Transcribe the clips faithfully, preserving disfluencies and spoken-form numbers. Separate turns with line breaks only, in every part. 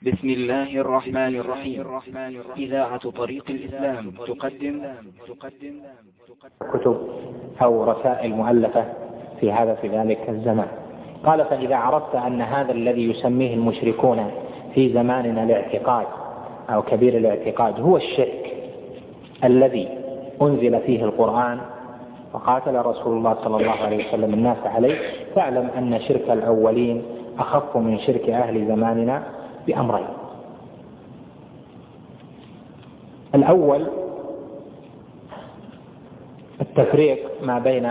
بسم الله الرحمن الرحيم. إذاعة طريق الإسلام تقدم
كتب أو رسائل مؤلفة في هذا في ذلك الزمان. قال: فإذا عرفت أن هذا الذي يسميه المشركون في زماننا الاعتقاد أو كبير الاعتقاد هو الشرك الذي أنزل فيه القرآن وقاتل رسول الله صلى الله عليه وسلم الناس عليه، فاعلم أن شرك الأولين أخف من شرك أهل زماننا بأمرين. الأول التفريق ما بين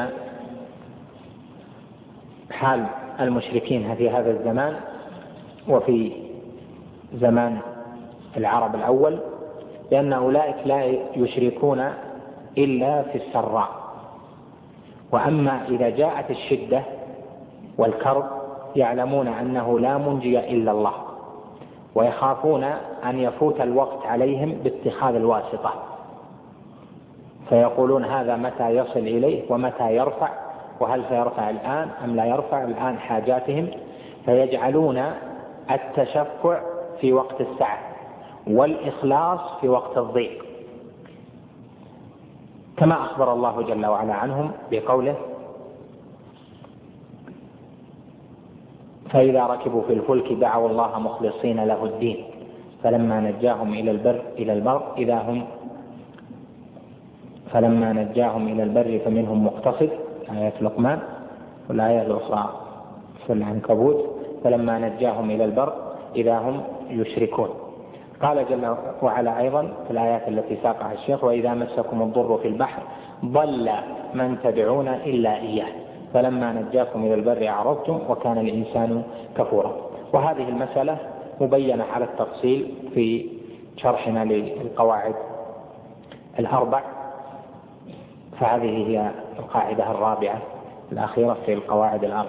حال المشركين في هذا الزمان وفي زمان العرب الأول، لأن أولئك لا يشركون إلا في السراء، وأما إذا جاءت الشدة والكرب يعلمون أنه لا منجي إلا الله، ويخافون أن يفوت الوقت عليهم باتخاذ الواسطة، فيقولون هذا متى يصل إليه ومتى يرفع، وهل سيرفع الآن أم لا يرفع الآن حاجاتهم، فيجعلون التشفع في وقت السعة والإخلاص في وقت الضيق، كما أخبر الله جل وعلا عنهم بقوله: فإذا ركبوا في الفلك دعوا الله مخلصين له الدين فلما نجاهم إلى البر إلى البر إذا هم فلما نجاهم إلى البر فمنهم مقتصد، آية لقمان، والآية الأخرى في العنكبوت فلما نجاهم إلى البر إذا هم يشركون. قال جل وعلا أيضا في الآيات التي ساقها الشيخ: وإذا مسكم الضر في البحر ضل من تدعون إلا إياه فلما نجاكم إلى البر أعرضتم وكان الإنسان كفورا. وهذه المسألة مبينة على التفصيل في شرحنا للقواعد الأربع، فهذه هي القاعدة الرابعة الأخيرة في القواعد الأربع.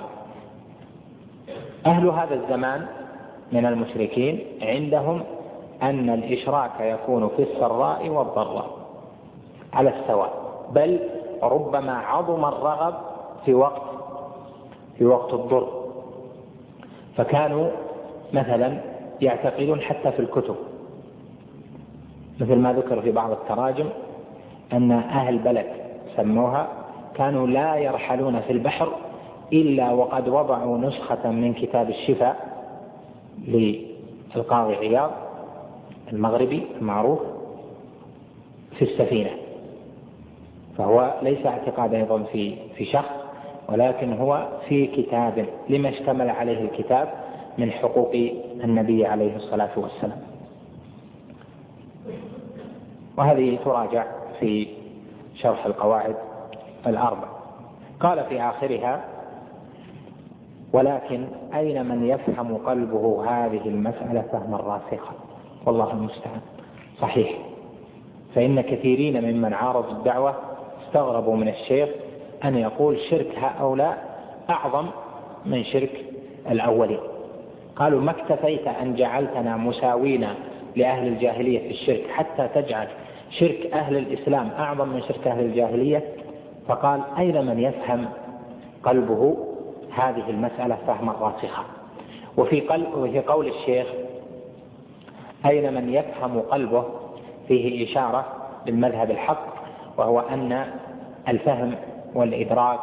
أهل هذا الزمان من المشركين عندهم أن الإشراك يكون في السراء والضراء على السواء، بل ربما عظم الرغب في وقت في وقت الضر، فكانوا مثلا يعتقدون حتى في الكتب، مثل ما ذكر في بعض التراجم أن أهل بلد سموها كانوا لا يرحلون في البحر إلا وقد وضعوا نسخة من كتاب الشفاء للقاضي عياض المغربي المعروف في السفينة، فهو ليس اعتقاد أيضا في في شخص، ولكن هو في كتاب لما اشتمل عليه الكتاب من حقوق النبي عليه الصلاة والسلام. وهذه تراجع في شرح القواعد الأربع. قال في آخرها: ولكن أين من يفهم قلبه هذه المسألة فهما راسخا، والله المستعان. صحيح، فإن كثيرين ممن عارضوا الدعوة استغربوا من الشيخ أن يقول شرك هؤلاء أعظم من شرك الأولين. قالوا: ما اكتفيت أن جعلتنا مساوين لأهل الجاهلية في الشرك حتى تجعل شرك أهل الإسلام أعظم من شرك أهل الجاهلية؟ فقال: أين من يفهم قلبه هذه المسألة فهما راسخا. وفي, قلب وفي قول الشيخ أين من يفهم قلبه فيه إشارة للمذهب الحق، وهو أن الفهم والإدراك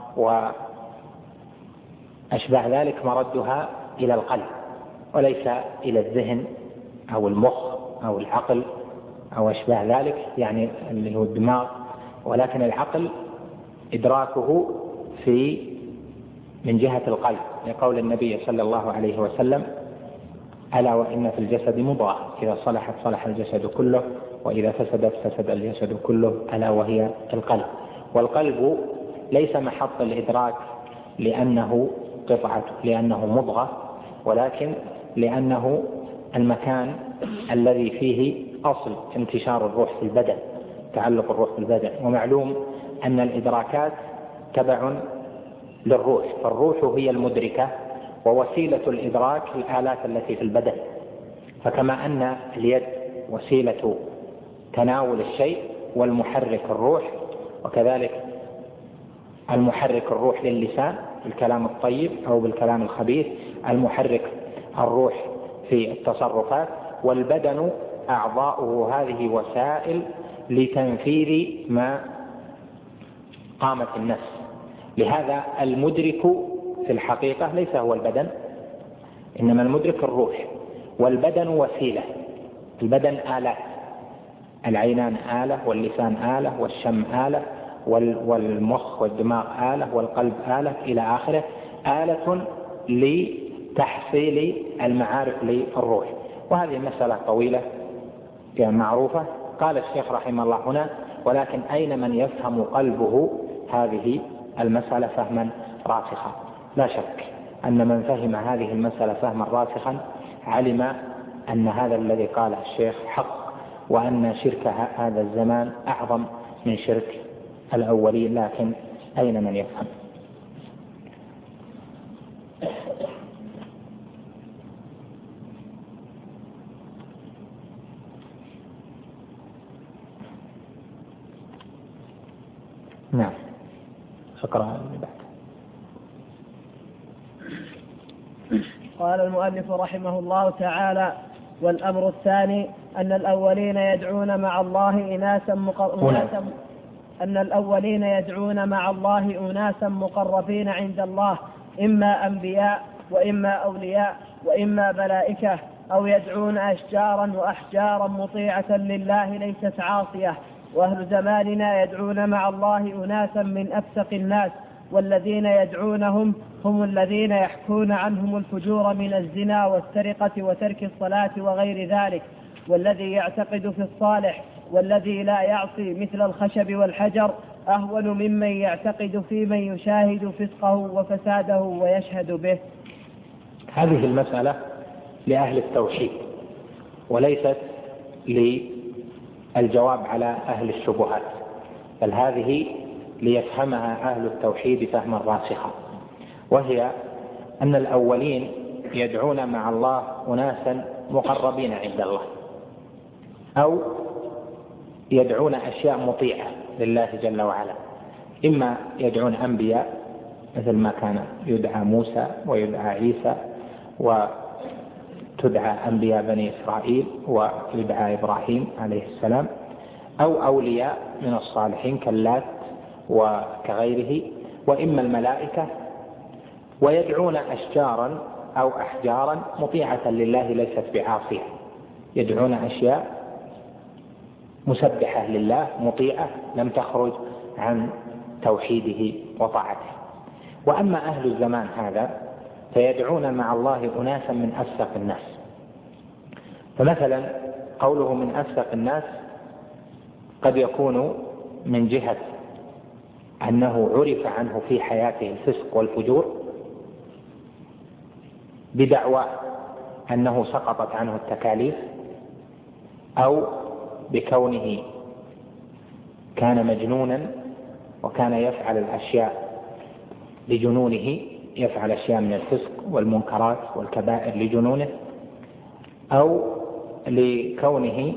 وأشبه ذلك مردها إلى القلب وليس إلى الذهن أو المخ أو العقل أو أشبه ذلك، يعني اللي هو الدماغ، ولكن العقل إدراكه في من جهة القلب، لقول النبي صلى الله عليه وسلم: ألا وإن في الجسد مضغة إذا صلحت صلح الجسد كله وإذا فسدت فسد الجسد كله ألا وهي القلب. والقلب ليس محط الإدراك لأنه قطعة لأنه مضغة، ولكن لأنه المكان الذي فيه أصل انتشار الروح في البدن، تعلق الروح في البدن. ومعلوم أن الإدراكات تبع للروح، فالروح هي المدركة ووسيلة الإدراك الآلات التي في البدن. فكما أن اليد وسيلة تناول الشيء والمحرك الروح، وكذلك المحرك الروح للسان بالكلام الطيب أو بالكلام الخبيث، المحرك الروح في التصرفات، والبدن أعضاؤه هذه وسائل لتنفيذ ما قامت النفس. لهذا المدرك في الحقيقة ليس هو البدن، إنما المدرك الروح، والبدن وسيلة. البدن آلات، العينان آلة، واللسان آلة، والشم آلة، والمخ والدماغ آلة، والقلب آلة إلى آخره، آلة لتحصيل المعارف للروح. وهذه مسألة طويلة يعني معروفة. قال الشيخ رحمه الله هنا: ولكن أين من يفهم قلبه هذه المسألة فهما راسخا؟ لا شك أن من فهم هذه المسألة فهما راسخا علم أن هذا الذي قاله الشيخ حق، وأن شرك هذا الزمان أعظم من شرك الأولين. لكن أين من يفهم؟ نعم، شكرا. اللي بعد.
قال المؤلف رحمه الله تعالى: والأمر الثاني أن الأولين يدعون مع الله إناسا مقربين أن الأولين يدعون مع الله أناسا مقربين عند الله، إما أنبياء وإما أولياء وإما ملائكة، أو يدعون أشجارا وأحجارا مطيعة لله ليست عاصية. وأهل زماننا يدعون مع الله أناسا من أفسق الناس، والذين يدعونهم هم الذين يحكون عنهم الفجور من الزنا والسرقة وترك الصلاة وغير ذلك. والذي يعتقد في الصالح والذي لا يعصي مثل الخشب والحجر أهون ممن يعتقد في من يشاهد فسقه وفساده ويشهد به.
هذه المسألة لأهل التوحيد، وليست للجواب على أهل الشبهات، بل هذه ليفهمها أهل التوحيد فهما راسخا. وهي أن الأولين يدعون مع الله أناسا مقربين عند الله، أو يدعون أشياء مطيعة لله جل وعلا. إما يدعون أنبياء مثل ما كان يدعى موسى ويدعى عيسى وتدعى أنبياء بني إسرائيل ويدعى إبراهيم عليه السلام، أو أولياء من الصالحين كاللات وكغيره، وإما الملائكة. ويدعون أشجارا أو أحجارا مطيعة لله ليست بعاصية، يدعون أشياء مسبحة لله مطيعة لم تخرج عن توحيده وطاعته. وأما أهل الزمان هذا فيدعون مع الله أناسا من أفسق الناس. فمثلا قوله من أفسق الناس قد يكون من جهة أنه عرف عنه في حياته الفسق والفجور بدعوى أنه سقطت عنه التكاليف، أو بكونه كان مجنونا وكان يفعل الأشياء لجنونه، يفعل أشياء من الفسق والمنكرات والكبائر لجنونه، أو لكونه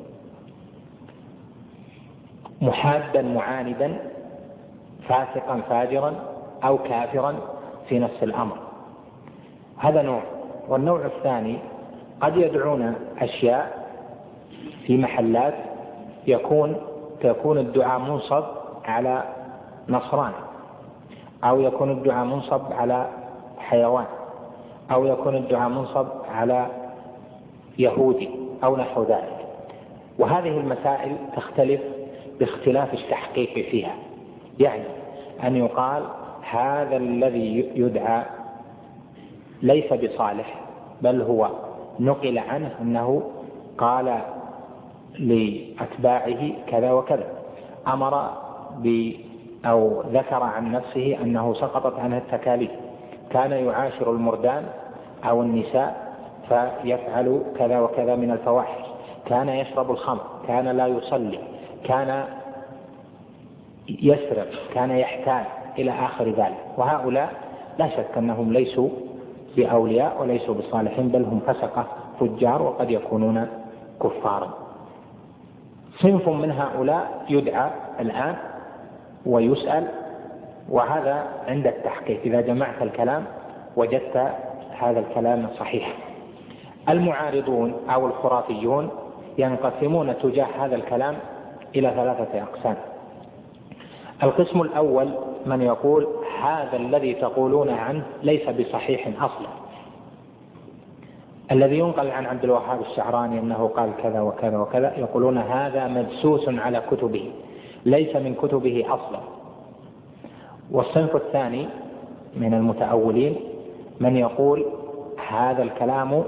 محادا معاندا فاسقا فاجرا أو كافرا في نفس الأمر. هذا نوع. والنوع الثاني قد يدعون أشياء في محلات يكون تكون الدعاء منصب على نصران، أو يكون الدعاء منصب على حيوان، أو يكون الدعاء منصب على يهودي أو نحو ذلك. وهذه المسائل تختلف باختلاف التحقيق فيها. يعني أن يقال هذا الذي يدعى ليس بصالح، بل هو نقل عنه أنه قال لأتباعه كذا وكذا، أمر ب أو ذكر عن نفسه أنه سقطت عنه التكاليف، كان يعاشر المردان أو النساء فيفعل كذا وكذا من الفواحش، كان يشرب الخمر، كان لا يصلي، كان يسرق، كان يحتال إلى آخر ذلك. وهؤلاء لا شك أنهم ليسوا بأولياء وليسوا بصالحين، بل هم فسقة فجار وقد يكونون كفارا. صنف من هؤلاء يدعى الآن ويسأل، وهذا عند التحقيق إذا جمعت الكلام وجدت هذا الكلام صحيح. المعارضون أو الخرافيون ينقسمون تجاه هذا الكلام إلى ثلاثة أقسام. القسم الأول من يقول هذا الذي تقولون عنه ليس بصحيح أصلا، الذي ينقل عن عبد الوهاب الشعراني أنه قال كذا وكذا وكذا، يقولون هذا مدسوس على كتبه ليس من كتبه أصلا. والصنف الثاني من المتأولين من يقول هذا الكلام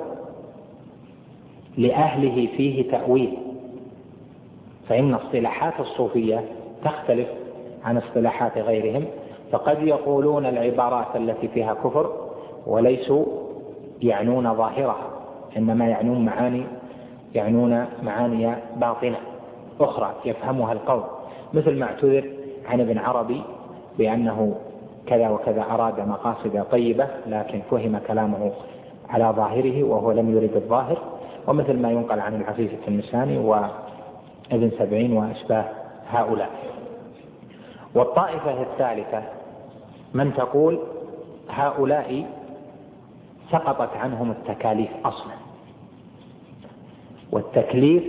لأهله فيه تأويل، فإن اصطلاحات الصوفية تختلف عن اصطلاحات غيرهم، فقد يقولون العبارات التي فيها كفر وليسوا يعنون ظاهرها، إنما يعنون معاني يعنون معاني باطنة أخرى يفهمها القوم، مثل ما اعتذر عن ابن عربي بأنه كذا وكذا أراد مقاصد طيبة لكن فهم كلامه على ظاهره وهو لم يرد الظاهر، ومثل ما ينقل عن العفيف التلمساني وابن سبعين وأشباه هؤلاء. والطائفة الثالثة من تقول هؤلاء سقطت عنهم التكاليف أصلا، والتكليف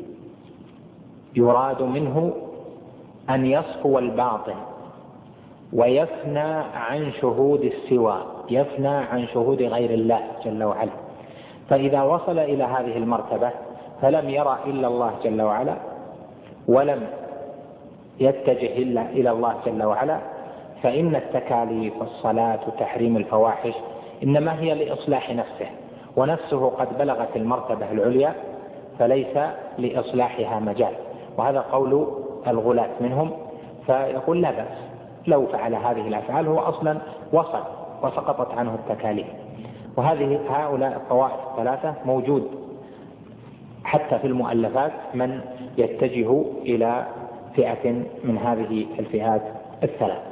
يراد منه أن يصفو الباطن ويفنى عن شهود السوى، يفنى عن شهود غير الله جل وعلا. فإذا وصل إلى هذه المرتبة فلم يرى إلا الله جل وعلا ولم يتجه إلا إلى الله جل وعلا، فإن التكاليف والصلاة وتحريم الفواحش إنما هي لإصلاح نفسه، ونفسه قد بلغت المرتبة العليا فليس لإصلاحها مجال. وهذا قول الغلاة منهم، فيقول لا بأس لو فعل هذه الأفعال هو أصلا وصل وسقطت عنه التكاليف. وهذه هؤلاء الطوائف الثلاثة موجود حتى في المؤلفات من يتجه إلى فئة من هذه الفئات الثلاث.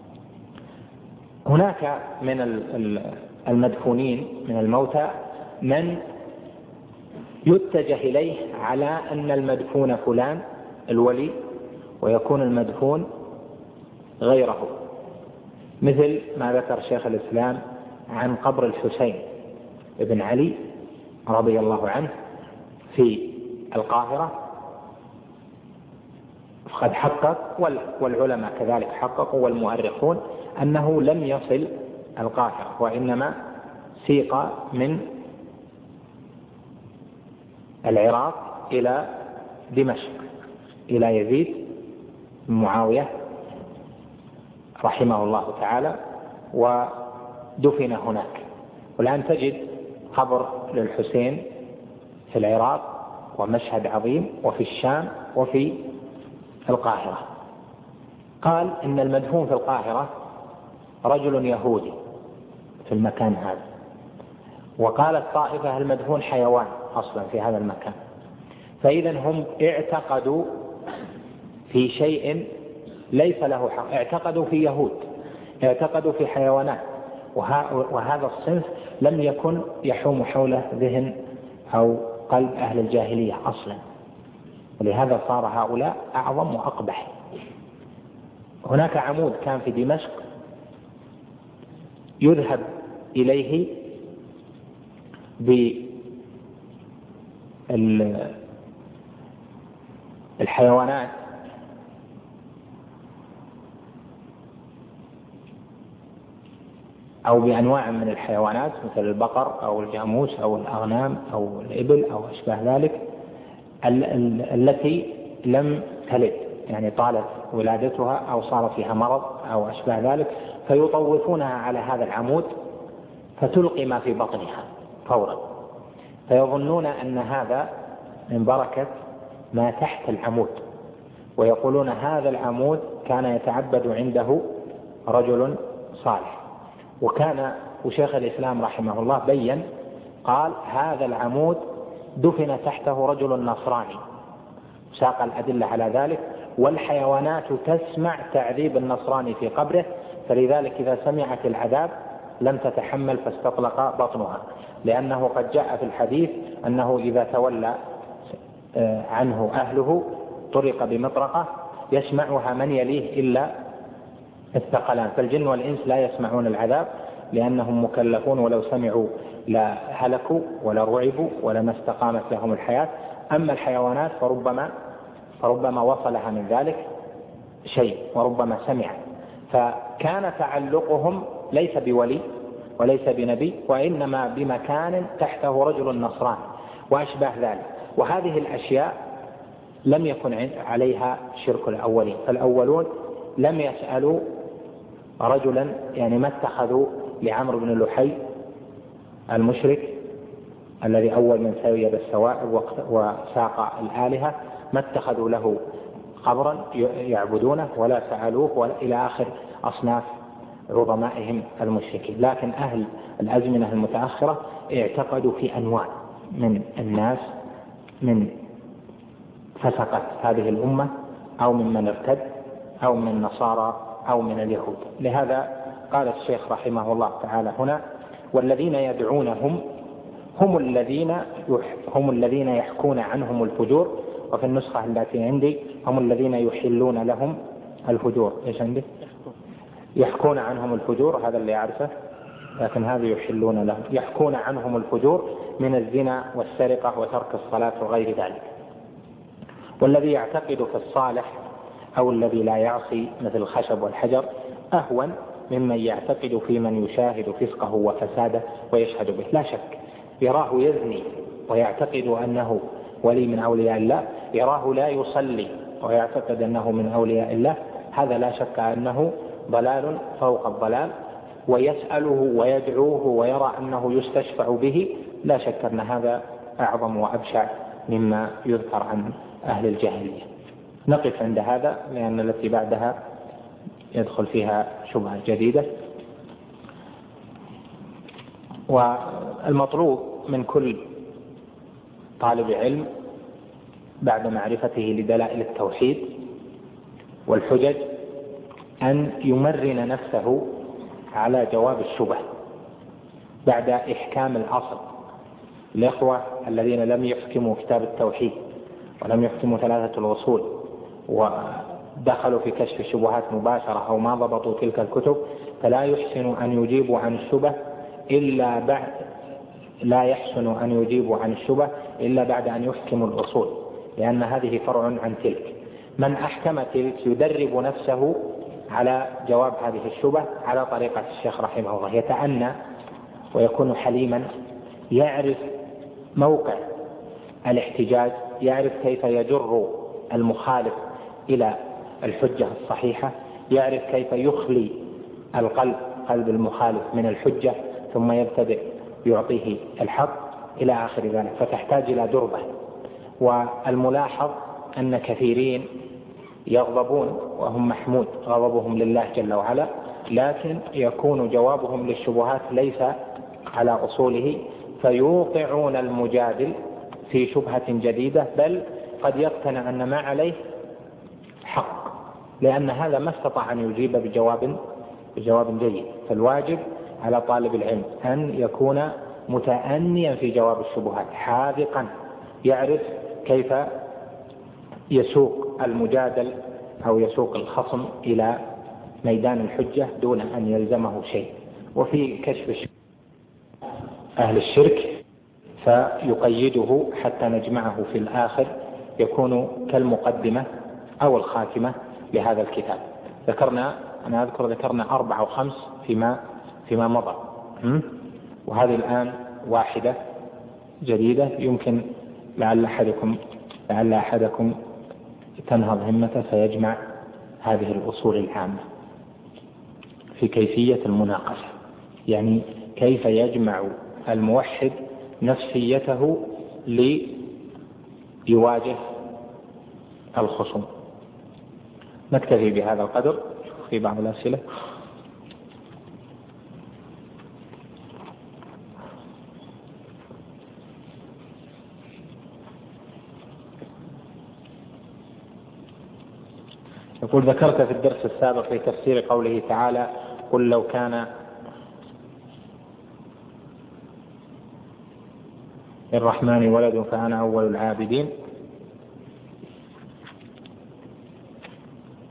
هناك من المدفونين من الموتى من يتجه إليه على أن المدفون فلان الولي ويكون المدفون غيره، مثل ما ذكر شيخ الإسلام عن قبر الحسين بن علي رضي الله عنه في القاهرة، قد حقق والعلماء كذلك حققوا والمؤرخون أنه لم يصل القاهرة، وإنما سيق من العراق إلى دمشق إلى يزيد بن معاوية رحمه الله تعالى ودفن هناك. والآن تجد قبر للحسين في العراق ومشهد عظيم وفي الشام وفي القاهرة. قال إن المدفون في القاهرة رجل يهودي في المكان هذا، وقال الطائفة المدفون حيوان أصلا في هذا المكان. فإذا هم اعتقدوا في شيء ليس له حق، اعتقدوا في يهود، اعتقدوا في حيوانات، وهذا الصنف لم يكن يحوم حوله ذهن أو قلب أهل الجاهلية أصلا، ولهذا صار هؤلاء أعظم وأقبح. هناك عمود كان في دمشق يذهب إليه بالحيوانات أو بأنواع من الحيوانات مثل البقر أو الجاموس أو الأغنام أو الإبل أو أشباه ذلك التي لم تلد، يعني طالت ولادتها أو صار فيها مرض أو أشباه ذلك، فيطوفونها على هذا العمود فتلقي ما في بطنها فورا، فيظنون أن هذا من بركة ما تحت العمود، ويقولون هذا العمود كان يتعبد عنده رجل صالح. وكان وشيخ الإسلام رحمه الله بين قال هذا العمود دفن تحته رجل نصراني، ساق الأدلة على ذلك، والحيوانات تسمع تعذيب النصراني في قبره، فلذلك إذا سمعت العذاب لم تتحمل فاستطلق بطنها، لأنه قد جاء في الحديث أنه إذا تولى عنه أهله طرق بمطرقة يسمعها من يليه إلا الثقلان، فالجن والإنس لا يسمعون العذاب لأنهم مكلفون، ولو سمعوا لا هلكوا ولا رعبوا ولا ما استقامت لهم الحياة. أما الحيوانات فربما فربما وصلها من ذلك شيء وربما سمع، فكان تعلقهم ليس بولي وليس بنبي، وإنما بمكان تحته رجل نصراني وأشبه ذلك. وهذه الأشياء لم يكن عليها شرك الأولين، فالأولون لم يسألوا رجلا، يعني ما اتخذوا لعمرو بن لحي المشرك الذي أول من سوي بالسوائب وساق الآلهة، ما اتخذوا له قبرا يعبدونه ولا سألوه ولا إلى آخر أصناف عظمائهم المشركين. لكن أهل الأزمنة المتأخرة اعتقدوا في أنواع من الناس من فسقت هذه الأمة أو ممن ارتد أو من النصارى أو من اليهود. لهذا قال الشيخ رحمه الله تعالى هنا: والذين يدعونهم هم الذين هم الذين يحكون عنهم الفجور. وفي النسخة التي عندي هم الذين يحلون لهم الفجور. ايش عندي؟ يحكون عنهم الفجور، هذا اللي أعرفه، لكن هذا يحلون لهم، يحكون عنهم الفجور من الزنا والسرقة وترك الصلاة وغير ذلك. والذي يعتقد في الصالح أو الذي لا يعصي مثل الخشب والحجر أهون ممن يعتقد في من يشاهد فسقه وفساده ويشهد به. لا شك يراه يزني ويعتقد أنه ولي من أولياء الله، يراه لا يصلي ويعتقد أنه من أولياء الله، هذا لا شك أنه ضلال فوق الضلال. ويسأله ويدعوه ويرى أنه يستشفع به، لا شك أن هذا أعظم وأبشع مما يذكر عن أهل الجاهلية. نقف عند هذا لأن التي بعدها يدخل فيها شبهة جديدة. والمطلوب من كل طالب علم بعد معرفته لدلائل التوحيد والحجج أن يمرن نفسه على جواب الشبه بعد إحكام الأصل. الإخوة الذين لم يحكموا كتاب التوحيد ولم يحكموا ثلاثة الوصول ودخلوا في كشف الشبهات مباشرة أو ما ضبطوا تلك الكتب، فلا يحسن أن يجيبوا عن الشبه إلا بعد لا يحسن أن يجيبوا عن الشبه إلا بعد أن يحكموا الأصول، لأن هذه فرع عن تلك. من أحكم تلك يدرب نفسه على جواب هذه الشبه على طريقة الشيخ رحمه الله، يتأنى ويكون حليما، يعرف موقع الاحتجاج، يعرف كيف يجر المخالف إلى الحجة الصحيحة، يعرف كيف يخلي القلب قلب المخالف من الحجة ثم يبتدئ يعطيه الحق إلى آخر ذلك، فتحتاج إلى دربة. والملاحظ أن كثيرين يغضبون وهم محمود غضبهم لله جل وعلا، لكن يكون جوابهم للشبهات ليس على أصوله، فيوقعون المجادل في شبهة جديدة، بل قد يقتنع أن ما عليه حق، لأن هذا ما استطاع أن يجيب بجواب بجواب جيد. فالواجب على طالب العلم أن يكون متأنيا في جواب الشبهات، حاذقا، يعرف كيف يسوق المجادل أو يسوق الخصم إلى ميدان الحجة دون أن يلزمه شيء. وفي كشف أهل الشرك فيقيده حتى نجمعه في الآخر، يكون كالمقدمة أو الخاتمة لهذا الكتاب. ذكرنا أنا أذكر ذكرنا أربعة وخمس فيما فيما مضى، وهذه الآن واحدة جديدة يمكن لعل أحدكم لعل أحدكم تنهض همته فيجمع هذه الأصول العامة في كيفية المناقشة، يعني كيف يجمع الموحد نفسيته ليواجه الخصوم. نكتفي بهذا القدر في بعض الأسئلة. يقول: ذكرت في الدرس السابق في تفسير قوله تعالى: قل لو كان للرحمن ولد فأنا أول العابدين.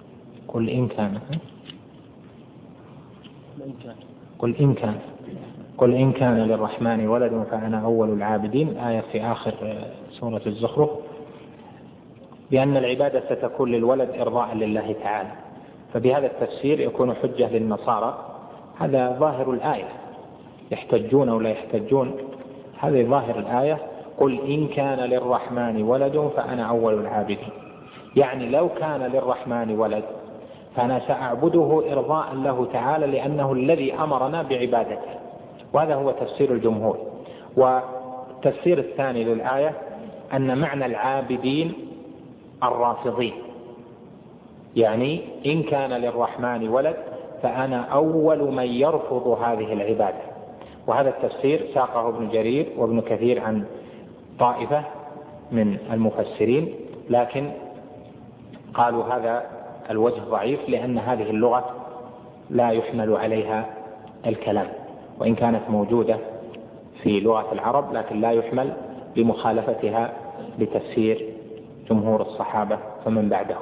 قل إن كان قل إن كان قل إن كان للرحمن ولد فأنا أول العابدين، آية في آخر سورة الزخرف، بأن العبادة ستكون للولد إرضاء لله تعالى. فبهذا التفسير يكون حجة للنصارى. هذا ظاهر الآية، يحتجون أو لا يحتجون، هذا ظاهر الآية. قل إن كان للرحمن ولد فأنا أول العابدين، يعني لو كان للرحمن ولد فأنا سأعبده إرضاء له تعالى لأنه الذي أمرنا بعبادته. وهذا هو تفسير الجمهور. والتفسير الثاني للآية أن معنى العابدين الرافضين، يعني إن كان للرحمن ولد فأنا أول من يرفض هذه العبادة. وهذا التفسير ساقه ابن جرير وابن كثير عن طائفة من المفسرين، لكن قالوا هذا الوجه ضعيف لأن هذه اللغة لا يحمل عليها الكلام، وإن كانت موجودة في لغة العرب لكن لا يحمل بمخالفتها لتفسير جمهور الصحابة فمن بعدهم.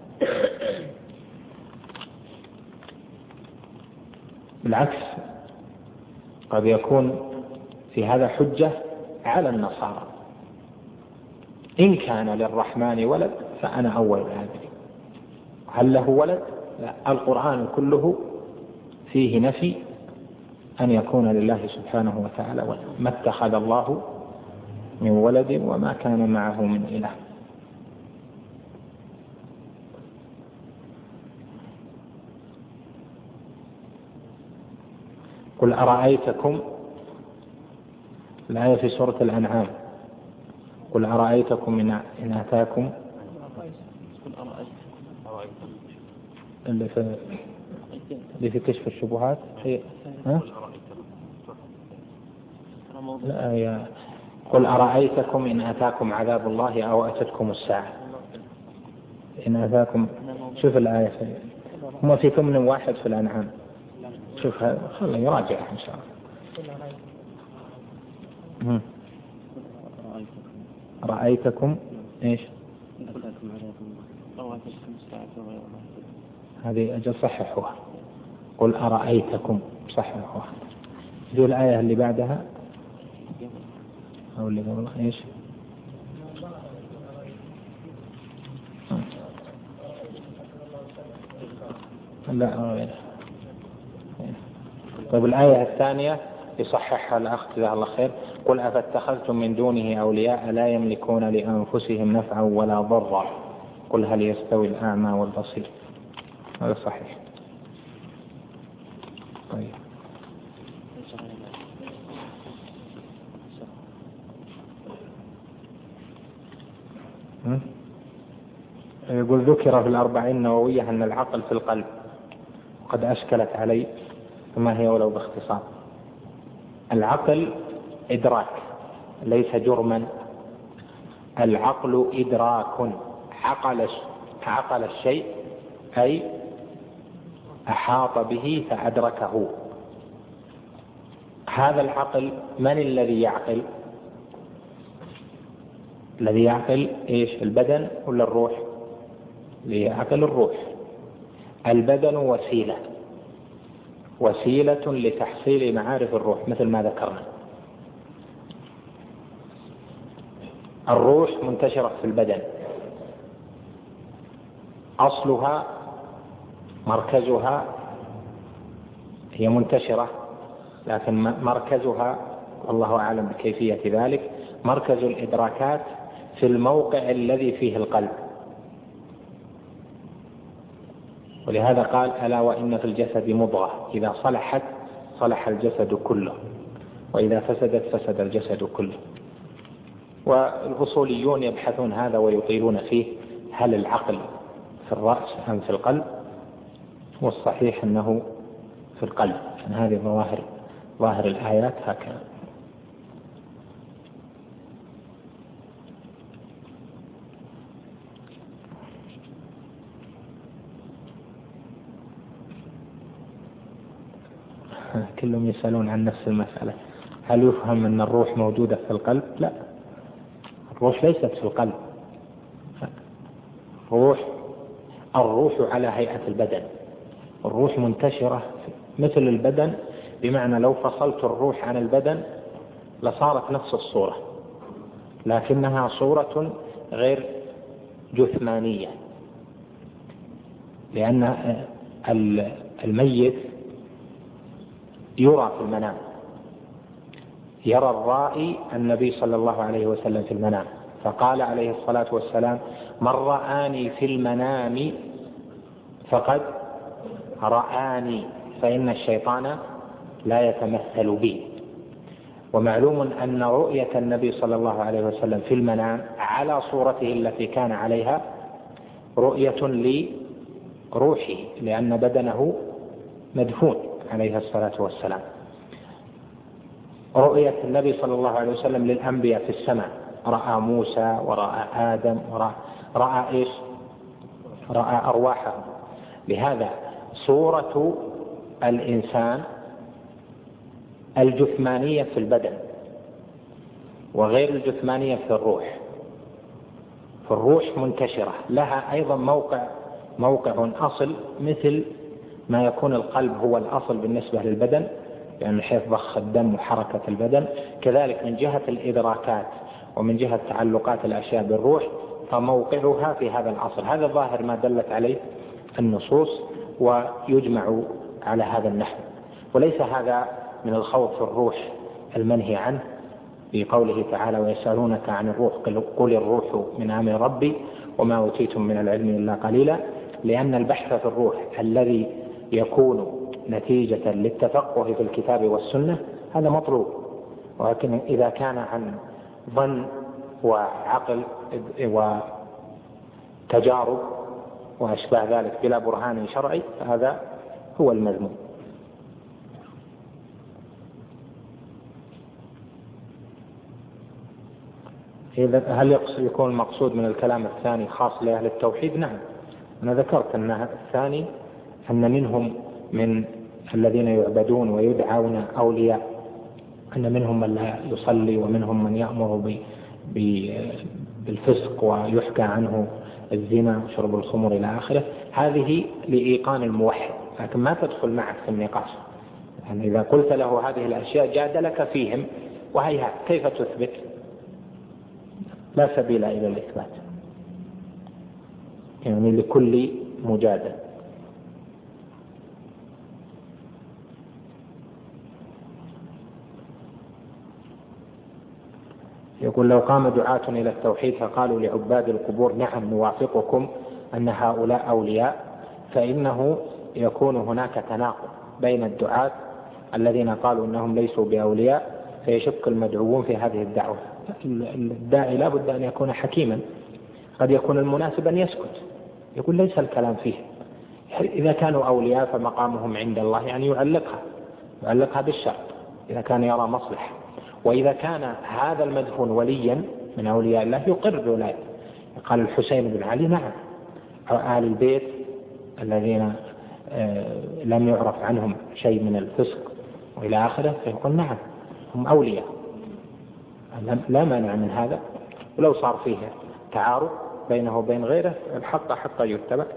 بالعكس قد يكون في هذا حجة على النصارى، إن كان للرحمن ولد فأنا أول العابدين. هل له ولد؟ لا، القرآن كله فيه نفي أن يكون لله سبحانه وتعالى ولد. ما اتخذ الله من ولد وما كان معه من إله. قل أرأيتكم، الآية في سورة الأنعام، قل أرأيتكم إن آتاكم، اللي في اللي في كشف الشبهات هي ها؟ لا يا قل أرأيتكم إن آتاكم عذاب الله أو أتتكم الساعة. إن آتاكم، شوف الآية في هم في ثمن واحد في الأنعام، شوف خلنا يراجع إن شاء الله. رأيتكم إيش؟ هذه أجل صححوها، قل أرأيتكم صححوها. ذو الآية اللي بعدها أو اللي قبلها إيش؟ لا غيرها. طيب الآية الثانية يصححها الأخ جزاه الله خير، قل أفاتخذتم من دونه أولياء لا يملكون لأنفسهم نفعا ولا ضرا قل هل يستوي الأعمى والبصير. هذا صحيح. طيب يقول ذكر في الأربعين النووية أن العقل في القلب، وقد أشكلت علي فما هي ولو باختصار. العقل إدراك ليس جرما، العقل إدراك، عقل عقل الشيء أي أحاط به فأدركه. هذا العقل من الذي يعقل؟ الذي يعقل إيش؟ البدن ولا الروح؟ ليعقل الروح. البدن وسيلة وسيلة لتحصيل معارف الروح مثل ما ذكرنا. الروح منتشرة في البدن، أصلها مركزها هي منتشرة، لكن مركزها والله أعلم بكيفية ذلك، مركز الإدراكات في الموقع الذي فيه القلب. ولهذا قال ألا وإن في الجسد مضغة إذا صلحت صلح الجسد كله وإذا فسدت فسد الجسد كله. والأصوليون يبحثون هذا ويطيلون فيه، هل العقل في الرأس أم في القلب؟ والصحيح أنه في القلب. هذه ظواهر ظاهر الآيات هكذا. كلهم يسألون عن نفس المسألة، هل يفهم أن الروح موجودة في القلب؟ لا، الروح ليست في القلب. الروح الروح على هيئة البدن، الروح منتشرة مثل البدن بمعنى لو فصلت الروح عن البدن لصارت نفس الصورة، لكنها صورة غير جثمانية، لأن الميت يرى في المنام، يرى الرائي النبي صلى الله عليه وسلم في المنام، فقال عليه الصلاة والسلام: من رآني في المنام فقد رآني، فإن الشيطان لا يتمثل بي. ومعلوم أن رؤية النبي صلى الله عليه وسلم في المنام على صورته التي كان عليها رؤية لروحه، لأن بدنه مدفون عليه الصلاة والسلام. رؤية النبي صلى الله عليه وسلم للأنبياء في السماء، رأى موسى ورأى آدم ورأى رأى إيش؟ رأى أرواحهم. لهذا صورة الإنسان الجثمانية في البدن وغير الجثمانية في الروح. في الروح منتشرة، لها أيضا موقع موقع أصل، مثل ما يكون القلب هو الأصل بالنسبة للبدن، يعني من حيث ضخ الدم وحركة البدن، كذلك من جهة الإدراكات ومن جهة تعلقات الأشياء بالروح فموقعها في هذا الأصل. هذا ظاهر ما دلت عليه النصوص، ويجمع على هذا النحو. وليس هذا من الخوف في الروح المنهي عنه في قوله تعالى: ويسألونك عن الروح قل الروح من أمر ربي وما أوتيتم من العلم إلا قليلا، لأن البحث في الروح الذي يكون نتيجة للتفقه في الكتاب والسنة هذا مطلوب. ولكن إذا كان عن ظن وعقل وتجارب وأشباه ذلك بلا برهان شرعي فهذا هو المذموم. هل يكون المقصود من الكلام الثاني خاص لأهل التوحيد؟ نعم، أنا ذكرت أن الثاني أن منهم من الذين يعبدون ويدعون أولياء، أن منهم من لا يصلي ومنهم من يأمر بالفسق ويحكى عنه الزنا وشرب الخمر إلى آخره. هذه لإيقان الموحد، لكن ما تدخل معك في النقاش. يعني إذا قلت له هذه الأشياء جادلك فيهم، وهيها كيف تثبت؟ لا سبيل إلى الإثبات، يعني لكل مجادل. يقول: لو قام دعاة إلى التوحيد فقالوا لعباد القبور: نعم نوافقكم أن هؤلاء أولياء، فإنه يكون هناك تناقض بين الدعاة الذين قالوا أنهم ليسوا بأولياء، فيشك المدعوون في هذه الدعوة. الداعي لا بد أن يكون حكيما، قد يكون المناسب أن يسكت، يقول ليس الكلام فيه. إذا كانوا أولياء فمقامهم عند الله، يعني يعلقها يعلقها بالشرط إذا كان يرى مصلحة. وإذا كان هذا المدفون وليا من أولياء الله يقر بولايته. قال الحسين بن علي: نعم آل البيت الذين لم يعرف عنهم شيء من الفسق وإلى آخره، فيقول نعم هم أولياء، لا مانع من هذا. ولو صار فيه تعارض بينه وبين غيره الحق حتى يتبع.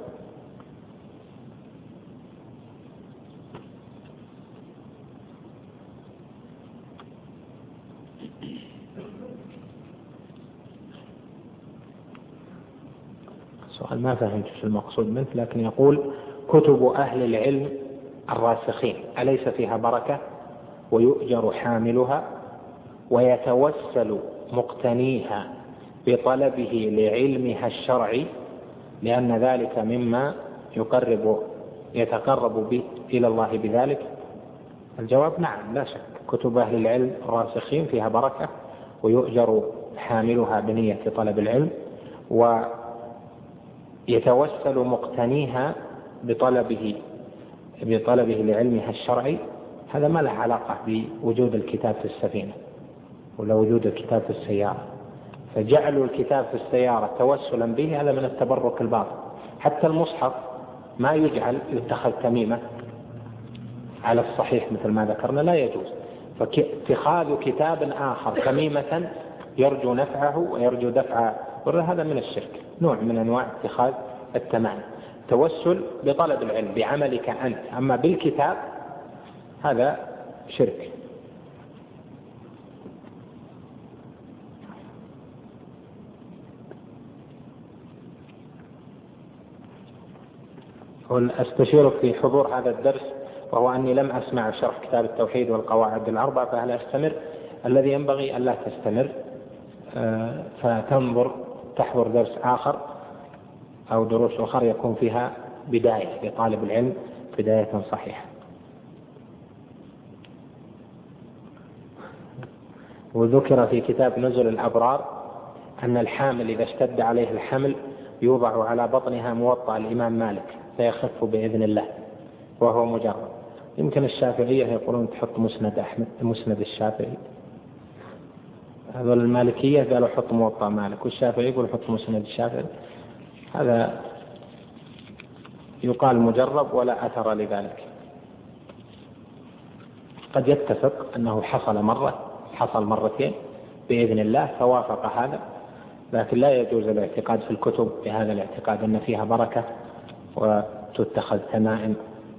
سؤال ما فهمت شو المقصود منه، لكن يقول: كتب أهل العلم الراسخين أليس فيها بركة ويؤجر حاملها ويتوسل مقتنيها بطلبه لعلمها الشرعي، لأن ذلك مما يقرب يتقرب به إلى الله بذلك؟ الجواب: نعم لا شك، كتب أهل العلم الراسخين فيها بركة ويؤجر حاملها بنية طلب العلم، ويتوسل مقتنيها بطلبه بطلبه لعلمها الشرعي. هذا ما له علاقة بوجود الكتاب في السفينة ولا وجود الكتاب في السيارة، فجعلوا الكتاب في السيارة توسلا به هذا من التبرك الباطل. حتى المصحف ما يجعل يتخذ تميمة على الصحيح مثل ما ذكرنا، لا يجوز. فاتخاذ كتاب آخر تميمة يرجو نفعه ويرجو دفع هذا من الشرك، نوع من أنواع اتخاذ التمائم. توسل بطلب العلم بعملك أنت، أما بالكتاب هذا شرك. أستشيرك في حضور هذا الدرس، وهو أني لم أسمع شرح كتاب التوحيد والقواعد الأربع، فهل أستمر؟ الذي ينبغي أن لا تستمر فتنظر تحضر درس آخر أو دروس أخرى يكون فيها بداية لطالب العلم، بداية صحيحة. وذكر في كتاب نزل الأبرار أن الحامل إذا اشتد عليه الحمل يوضع على بطنها موطأ الإمام مالك فيخف بإذن الله وهو مجرد. يمكن الشافعية يقولون تحط مسند أحمد، مسند الشافعي. هذول المالكية قالوا حط موطأ مالك، والشافعي يقول حط مسند الشافعي. هذا يقال مجرب ولا أثر لذلك. قد يتفق أنه حصل مرة، حصل مرتين بإذن الله فوافق هذا، لكن لا يجوز الاعتقاد في الكتب بهذا الاعتقاد أن فيها بركة وتتخذ تمائم.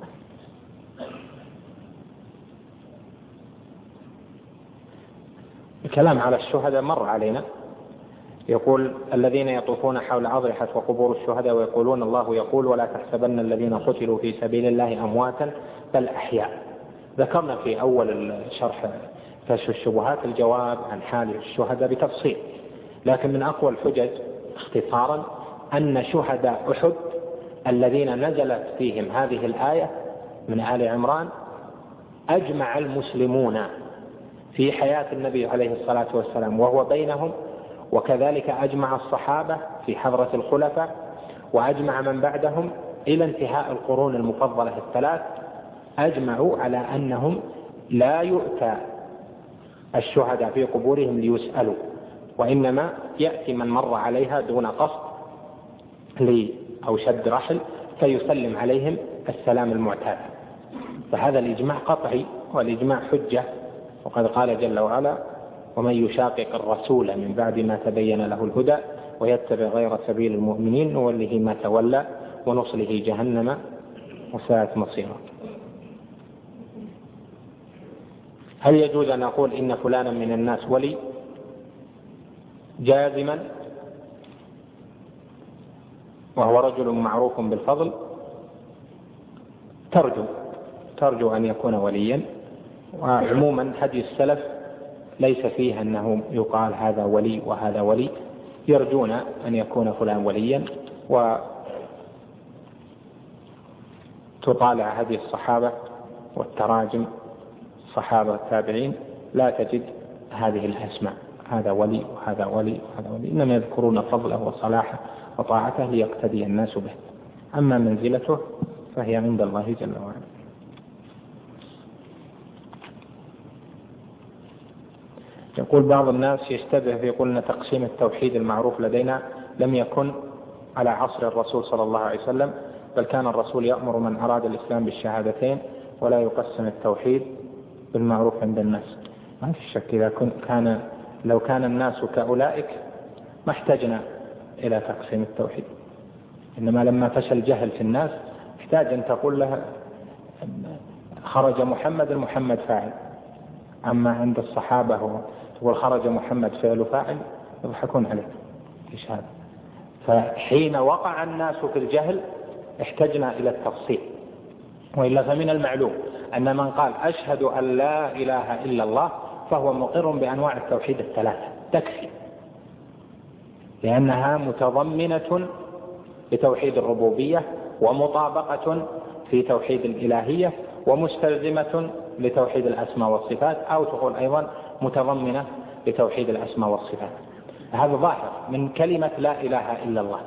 الكلام على الشهداء مر علينا. يقول الذين يطوفون حول أضرحة وقبور الشهداء ويقولون الله يقول ولا تحسبن الذين قتلوا في سبيل الله أمواتا بل أحياء. ذكرنا في أول الشرح كشف الشبهات الجواب عن حال الشهداء بتفصيل، لكن من أقوى الحجج اختصارا أن شهداء أحد الذين نزلت فيهم هذه الآية من آل عمران أجمع المسلمون في حياة النبي عليه الصلاة والسلام وهو بينهم، وكذلك أجمع الصحابة في حضرة الخلفاء، وأجمع من بعدهم إلى انتهاء القرون المفضلة الثلاث، أجمعوا على أنهم لا يؤتى الشهداء في قبورهم ليسألوا، وإنما يأتي من مر عليها دون قصد لي أو شد رحل فيسلم عليهم السلام المعتاد. فهذا الإجماع قطعي، والإجماع حجة، وقد قال جل وعلا ومن يشاقق الرسول من بعد ما تبين له الهدى ويتبع غير سبيل المؤمنين نوله ما تولى ونصله جهنم وساءت مصيرا. هل يجوز أن أقول إن فلانا من الناس ولي جازما وهو رجل معروف بالفضل؟ ترجو ترجو أن يكون وليا، وعموما هدي السلف ليس فيه أنه يقال هذا ولي وهذا ولي، يرجون أن يكون فلان وليا. وتطالع هدي الصحابة والتراجم الصحابة التابعين لا تجد هذه الأسماء، هذا ولي وهذا ولي وهذا ولي، إنما يذكرون فضله وصلاحه وطاعته ليقتدي الناس به، أما منزلته فهي عند الله جل وعلا. يقول بعض الناس يشتبه فيقول أن تقسيم التوحيد المعروف لدينا لم يكن على عصر الرسول صلى الله عليه وسلم، بل كان الرسول يأمر من أراد الإسلام بالشهادتين ولا يقسم التوحيد بالمعروف عند الناس. ما في شك إذا كان لو كان الناس كأولئك ما احتاجنا إلى تقسيم التوحيد، إنما لما فشل الجهل في الناس احتاج أن تقول لها خرج محمد محمد فاعل. أما عند الصحابة هو تقول خرج محمد فعل فاعل يضحكون عليه، إيش هذا؟ فحين وقع الناس في الجهل احتجنا إلى التفصيل، وإلا فمن المعلوم أن من قال أشهد أن لا إله إلا الله فهو مقر بأنواع التوحيد الثلاثة تكفي، لأنها متضمنة لتوحيد الربوبية ومطابقة في توحيد الإلهية ومستلزمة لتوحيد الأسماء والصفات، أو تقول أيضا متضمنة لتوحيد الأسماء والصفات. هذا ظاهر من كلمة لا إله إلا الله.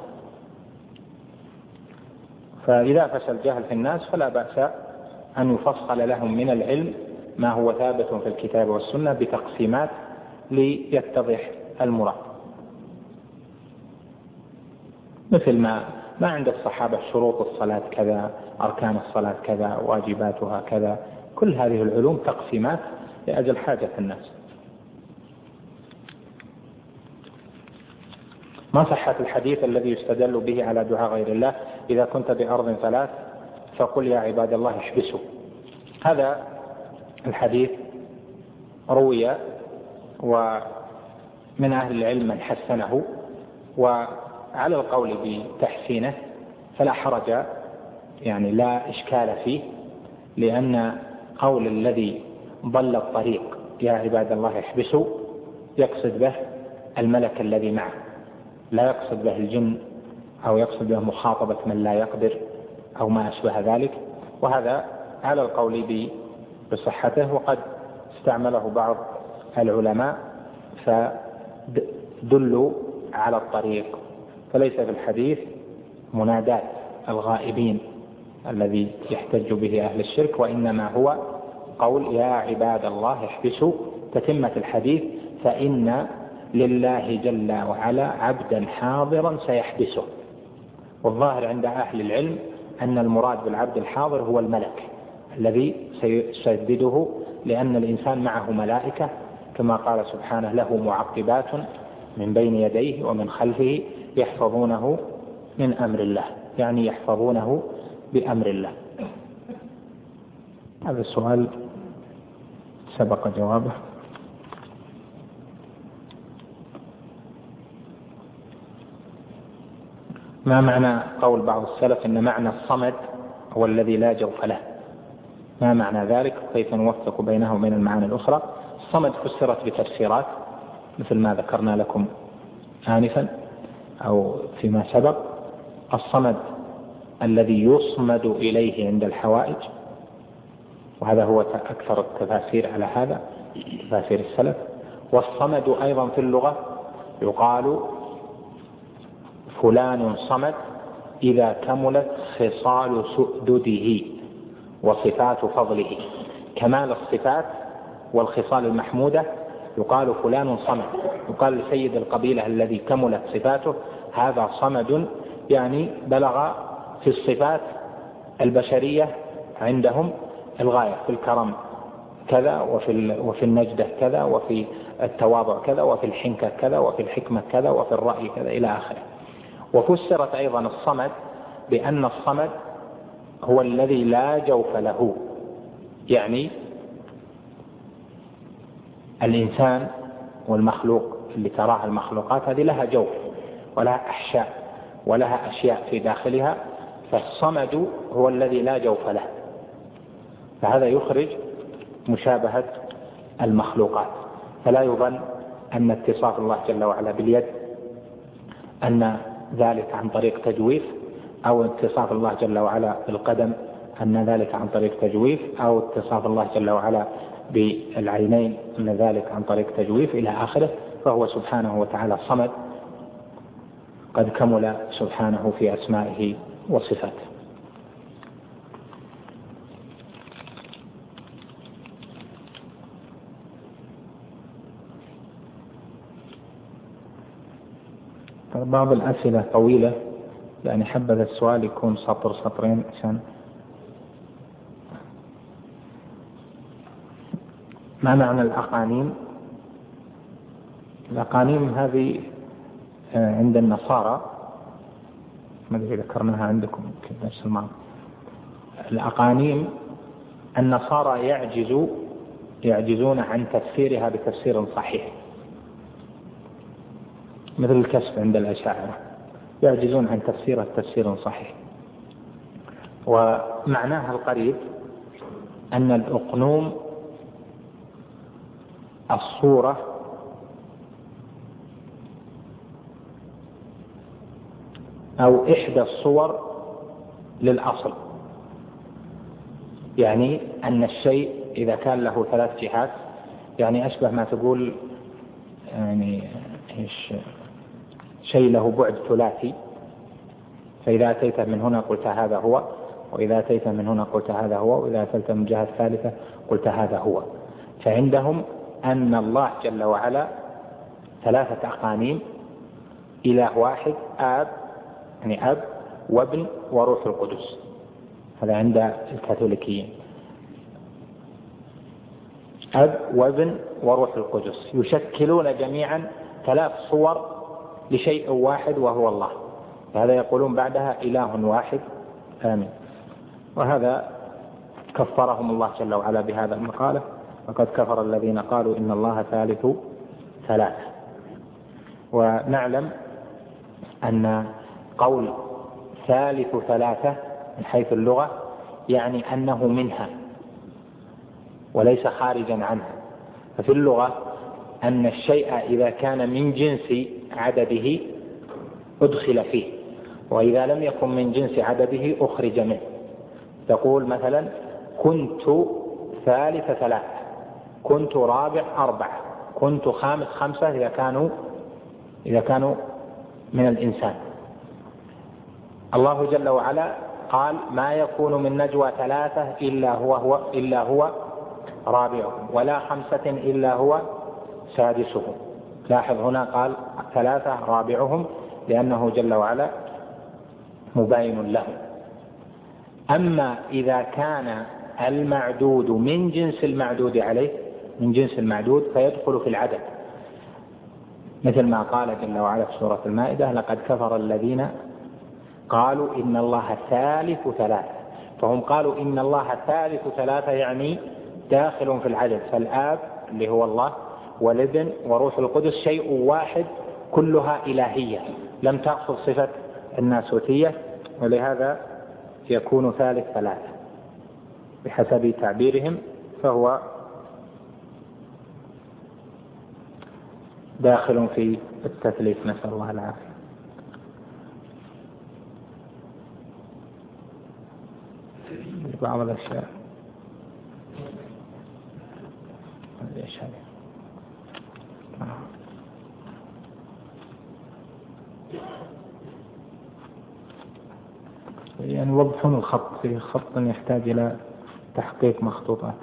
فإذا فشل الجهل في الناس فلا بأس أن يفصل لهم من العلم ما هو ثابت في الكتاب والسنة بتقسيمات ليتضح المراد، مثل ما ما عند الصحابة شروط الصلاة كذا، أركان الصلاة كذا، واجباتها كذا، كل هذه العلوم تقسيمات لأجل حاجة الناس. ما صحة الحديث الذي يستدل به على دعاء غير الله إذا كنت بأرض ثلاث فقل يا عباد الله احبسوا؟ هذا الحديث روي ومن أهل العلم من حسنه، وعلى القول بتحسينه فلا حرج، يعني لا إشكال فيه، لأن قول الذي ضل الطريق يا عباد الله احبسوا يقصد به الملك الذي معه، لا يقصد به الجن أو يقصد به مخاطبة من لا يقدر أو ما أشبه ذلك، وهذا على القول بصحته. وقد استعمله بعض العلماء فدلوا على الطريق، فليس في الحديث منادات الغائبين الذي يحتج به أهل الشرك، وإنما هو قول يا عباد الله احبسوا تتمة الحديث، فإن لله جل وعلا عبدا حاضرا سيحبسه. والظاهر عند أهل العلم أن المراد بالعبد الحاضر هو الملك الذي سيسدده، لأن الإنسان معه ملائكة كما قال سبحانه له معقبات من بين يديه ومن خلفه يحفظونه من أمر الله، يعني يحفظونه بأمر الله. هذا السؤال سبق جوابه. ما معنى قول بعض السلف إن معنى الصمد هو الذي لا جوف له؟ ما معنى ذلك؟ كيف نوفق بينه وبين المعاني الأخرى؟ الصمد فسرت بتفسيرات مثل ما ذكرنا لكم آنفا أو فيما سبق. الصمد الذي يصمد إليه عند الحوائج، وهذا هو أكثر التفاسير على هذا، تفاسير السلف. والصمد أيضا في اللغة يقال فلان صمد إذا كملت خصال سؤدده وصفات فضله. كمال الصفات والخصال المحمودة يقال فلان صمد. يقال لسيد القبيلة الذي كملت صفاته هذا صمد، يعني بلغ في الصفات البشرية عندهم الغاية، في الكرم كذا، وفي وفي النجدة كذا، وفي التواضع كذا، وفي الحنكة كذا، وفي الحكمة كذا، وفي الرأي كذا إلى آخره. وفسرت أيضا الصمد بأن الصمد هو الذي لا جوف له، يعني الإنسان والمخلوق اللي تراها المخلوقات هذه لها جوف ولها أحشاء ولها أشياء في داخلها، فالصمد هو الذي لا جوف له، فهذا يخرج مشابهة المخلوقات. فلا يظن أن اتصاف الله جل وعلا باليد أن ذلك عن طريق تجويف، أو اتصاف الله جل وعلا بالقدم أن ذلك عن طريق تجويف، أو اتصاف الله جل وعلا بالعينين أن ذلك عن طريق تجويف إلى آخره. فهو سبحانه وتعالى صمد قد كمل سبحانه في أسمائه وصفاته. بعض الأسئلة طويلة، يعني حبذا السؤال يكون سطر سطرين عشان ما معنى الأقانيم. الأقانيم هذه عند النصارى، ما أدري ذكرناها عندكم في درس الماضي. الأقانيم النصارى يعجزوا يعجزون عن تفسيرها بتفسير صحيح، مثل الكسف عند الأشاعرة يعجزون عن تفسيرها تفسير صحيح. ومعناها القريب أن الأقنوم الصورة أو إحدى الصور للأصل، يعني أن الشيء إذا كان له ثلاث جهات، يعني أشبه ما تقول يعني إيش شيء له بعد ثلاثي، فإذا أتيت من هنا قلت هذا هو، وإذا أتيت من هنا قلت هذا هو، وإذا أتيت من جهة ثالثة قلت هذا هو. فعندهم أن الله جل وعلا ثلاثة أقانيم، إله واحد، آب يعني أب وابن وروح القدس، هذا عند الكاثوليكيين، أب وابن وروح القدس يشكلون جميعا ثلاث صور لشيء واحد وهو الله، فهذا يقولون بعدها إله واحد آمين. وهذا كفرهم الله جل وعلا بهذا المقالة. فقد كفر الذين قالوا إن الله ثالث ثلاثة. ونعلم أن قول ثالث ثلاثة من حيث اللغة يعني أنه منها وليس خارجا عنها. ففي اللغة أن الشيء إذا كان من جنس عدده أدخل فيه، وإذا لم يكن من جنس عدده أخرج منه. تقول مثلا كنت ثالث ثلاثة، كنت رابع أربعة، كنت خامس خمسة إذا كانوا إذا كانوا من الإنسان. الله جل وعلا قال ما يكون من نجوى ثلاثة إلا هو, هو إلا هو رابعهم ولا خمسة إلا هو سادسهم. لاحظ هنا قال ثلاثة رابعهم لأنه جل وعلا مباين لهم. أما إذا كان المعدود من جنس المعدود عليه من جنس المعدود فيدخل في العدد، مثل ما قال جل وعلا في سورة المائدة لقد كفر الذين قالوا إن الله ثالث ثلاثة. فهم قالوا إن الله ثالث ثلاثة يعني داخل في العدد، فالآب اللي هو الله والابن وروح القدس شيء واحد كلها إلهية لم تأخذ صفة الناسوتية، ولهذا يكون ثالث ثلاثة بحسب تعبيرهم، فهو داخل في التثليث نسأل الله العافية. بعض الأشياء يعني يوضحون الخط في خط يحتاج إلى تحقيق مخطوطات.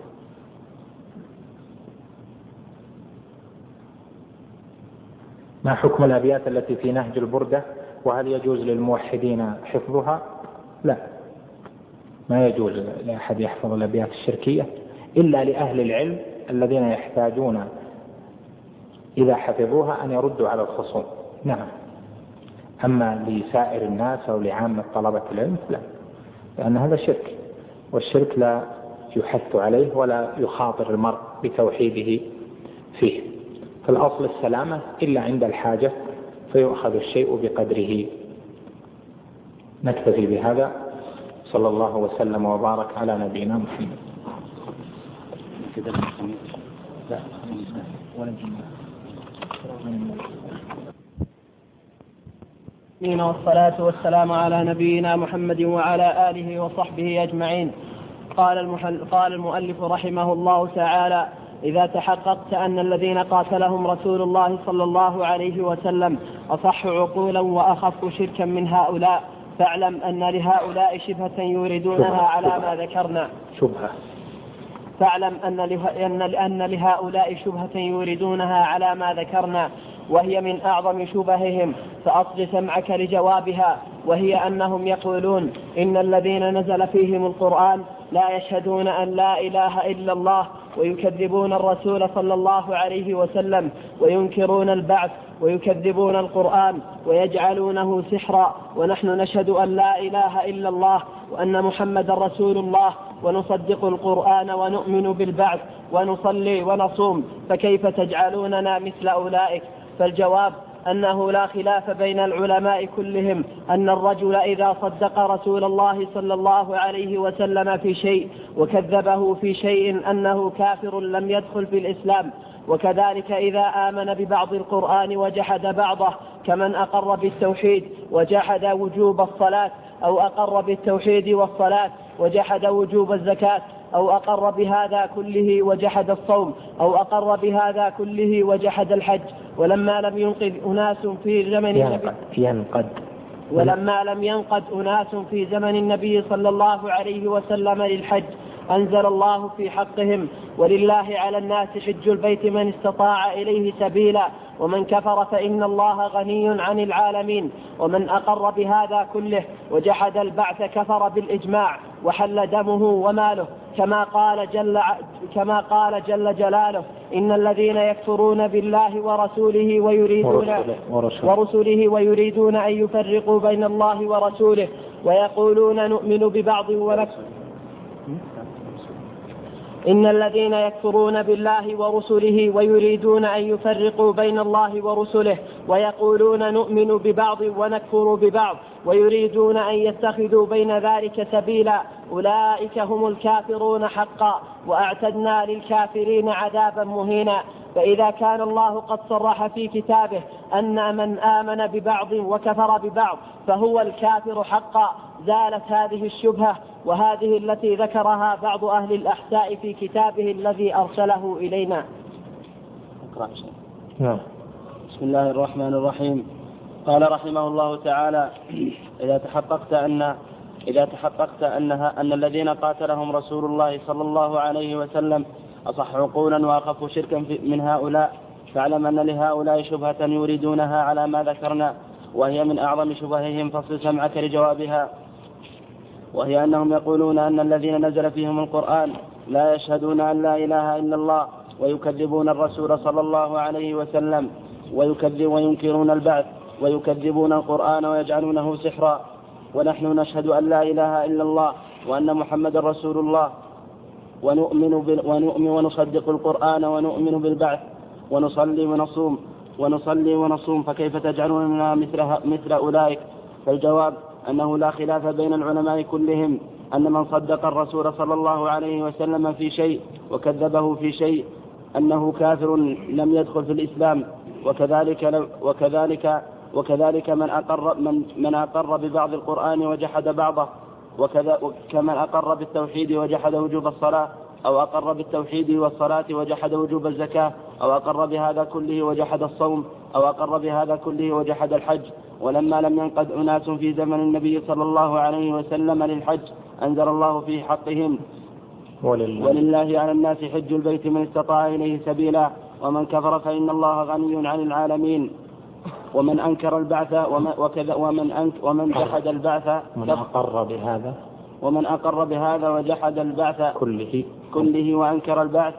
ما حكم الأبيات التي في نهج البردة، وهل يجوز للموحدين حفظها؟ لا، ما يجوز لأحد يحفظ الأبيات الشركية إلا لأهل العلم الذين يحتاجون إذا حفظوها أن يردوا على الخصوم. نعم، أما لسائر الناس أو لعامة طلبة العلم لا، لأن هذا شرك، والشرك لا يحث عليه ولا يخاطر المرء بتوحيده فيه. فالأصل السلامة إلا عند الحاجة فيؤخذ الشيء بقدره. نكتفي بهذا، صلى الله وسلم وبارك على نبينا محمد.
والصلاة والسلام على نبينا محمد وعلى آله وصحبه أجمعين. قال, المحل قال المؤلف رحمه الله تعالى: إذا تحققت أن الذين قاتلهم رسول الله صلى الله عليه وسلم أصح عقولا وأخف شركا من هؤلاء، فاعلم أن لهؤلاء شبهة يوردونها على ما ذكرنا
شبهة
فاعلم أن, أن, أن لهؤلاء شبهة يوردونها على ما ذكرنا، وهي من أعظم شبههم، فأصغ سمعك لجوابها، وهي أنهم يقولون إن الذين نزل فيهم القرآن لا يشهدون أن لا إله إلا الله، ويكذبون الرسول صلى الله عليه وسلم، وينكرون البعث، ويكذبون القرآن، ويجعلونه سحرا، ونحن نشهد أن لا إله إلا الله وأن محمد رسول الله، ونصدق القرآن ونؤمن بالبعث، ونصلي ونصوم، فكيف تجعلوننا مثل أولئك؟ فالجواب أنه لا خلاف بين العلماء كلهم أن الرجل إذا صدق رسول الله صلى الله عليه وسلم في شيء وكذبه في شيء أنه كافر لم يدخل في الإسلام. وكذلك إذا آمن ببعض القرآن وجحد بعضه، كمن أقر بالتوحيد وجحد وجوب الصلاة، أو أقر بالتوحيد والصلاة وجحد وجوب الزكاة، أو أقر بهذا كله وجحد الصوم، أو أقر بهذا كله وجحد الحج. ولما لم ينقذ أناس في زمن النبي
ينقد
ولما لم ينقد أناس في زمن النبي صلى الله عليه وسلم للحج، أنزل الله في حقهم: ولله على الناس حج البيت من استطاع إليه سبيلا، ومن كفر فإن الله غني عن العالمين. ومن أقر بهذا كله وجحد البعث كفر بالإجماع، وحل دمه وماله، كما قال جل, كما قال جل جلاله: إن الذين يكفرون بالله ورسوله ويريدون, ورسوله, ورسوله ويريدون أن يفرقوا بين الله ورسوله، ويقولون نؤمن ببعض ونكفر إن الذين يكفرون بالله ورسله ويريدون أن يفرقوا بين الله ورسله ويقولون نؤمن ببعض ونكفر ببعض ويريدون أن يتخذوا بين ذلك سبيلا أولئك هم الكافرون حقا وأعتدنا للكافرين عذابا مهينا. فإذا كان الله قد صرح في كتابه أن من آمن ببعض وكفر ببعض فهو الكافر حقا زالت هذه الشبهة، وهذه التي ذكرها بعض أهل الأحساء في كتابه الذي أرسله إلينا.
بسم الله الرحمن الرحيم. قال رحمه الله تعالى: إذا تحققت أن إذا تحققت أنها أن الذين قاتلهم رسول الله صلى الله عليه وسلم أصح عقولا وأخف شركا من هؤلاء، فاعلم أن لهؤلاء شبهة يريدونها على ما ذكرنا، وهي من أعظم شبههم، فاصل سمعك لجوابها، وهي أنهم يقولون أن الذين نزل فيهم القرآن لا يشهدون أن لا إله إلا الله، ويكذبون الرسول صلى الله عليه وسلم، ويكذب وينكرون البعث، ويكذبون القرآن ويجعلونه سحرا. ونحن نشهد أن لا إله إلا الله وأن محمد رسول الله، ونؤمن, ونؤمن ونصدق القرآن ونؤمن بالبعث، ونصلي ونصوم ونصلي ونصوم فكيف تجعلوننا مثل, مثل أولئك؟ فالجواب أنه لا خلاف بين العلماء كلهم أن من صدق الرسول صلى الله عليه وسلم في شيء وكذبه في شيء أنه كافر لم يدخل في الإسلام، وكذلك وكذلك وكذلك من أقر من, من أقر ببعض القرآن وجحد بعضه، وكذا كمن أقر بالتوحيد وجحد وجوب الصلاة، أو أقر بالتوحيد والصلاة وجحد وجوب الزكاة، أو أقر بهذا كله وجحد الصوم، أو أقر بهذا كله وجحد الحج. ولما لم ينقض أناس في زمن النبي صلى الله عليه وسلم للحج أنزل الله في حقهم: ولله, ولله على الناس حج البيت من استطاع إليه سبيلا، ومن كفر فإن الله غني عن العالمين. ومن أنكر البعث ومن, وكذا ومن, أنك ومن جحد البعث
من أقر بهذا
ومن أقر بهذا وجحد البعث
كله
كله وأنكر البعث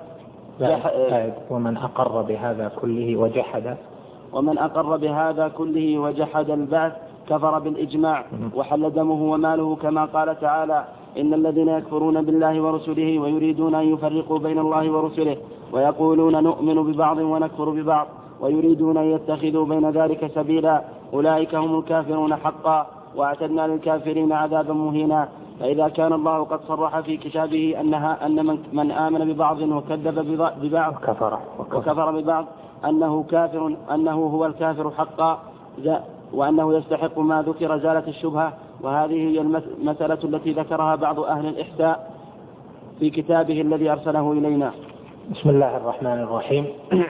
ومن أقر بهذا كله وجحد
ومن أقر بهذا كله وجحد البعث كفر بالإجماع وحل دمه وماله، كما قال تعالى: إن الذين يكفرون بالله ورسله ويريدون أن يفرقوا بين الله ورسله ويقولون نؤمن ببعض ونكفر ببعض ويريدون أن يتخذوا بين ذلك سبيلا أولئك هم الكافرون حقا وأعتدنا للكافرين عذابا مهينا. فإذا كان الله قد صرح في كتابه أنها أن من, من آمن ببعض وكذب ببعض
وكفر,
وكفر ببعض أنه كافر أنه هو الكافر حقا وأنه يستحق ما ذكر زالت الشبهة. وهذه هي المسألة التي ذكرها بعض أهل الإحساء في كتابه الذي أرسله إلينا.
بسم الله الرحمن الرحيم.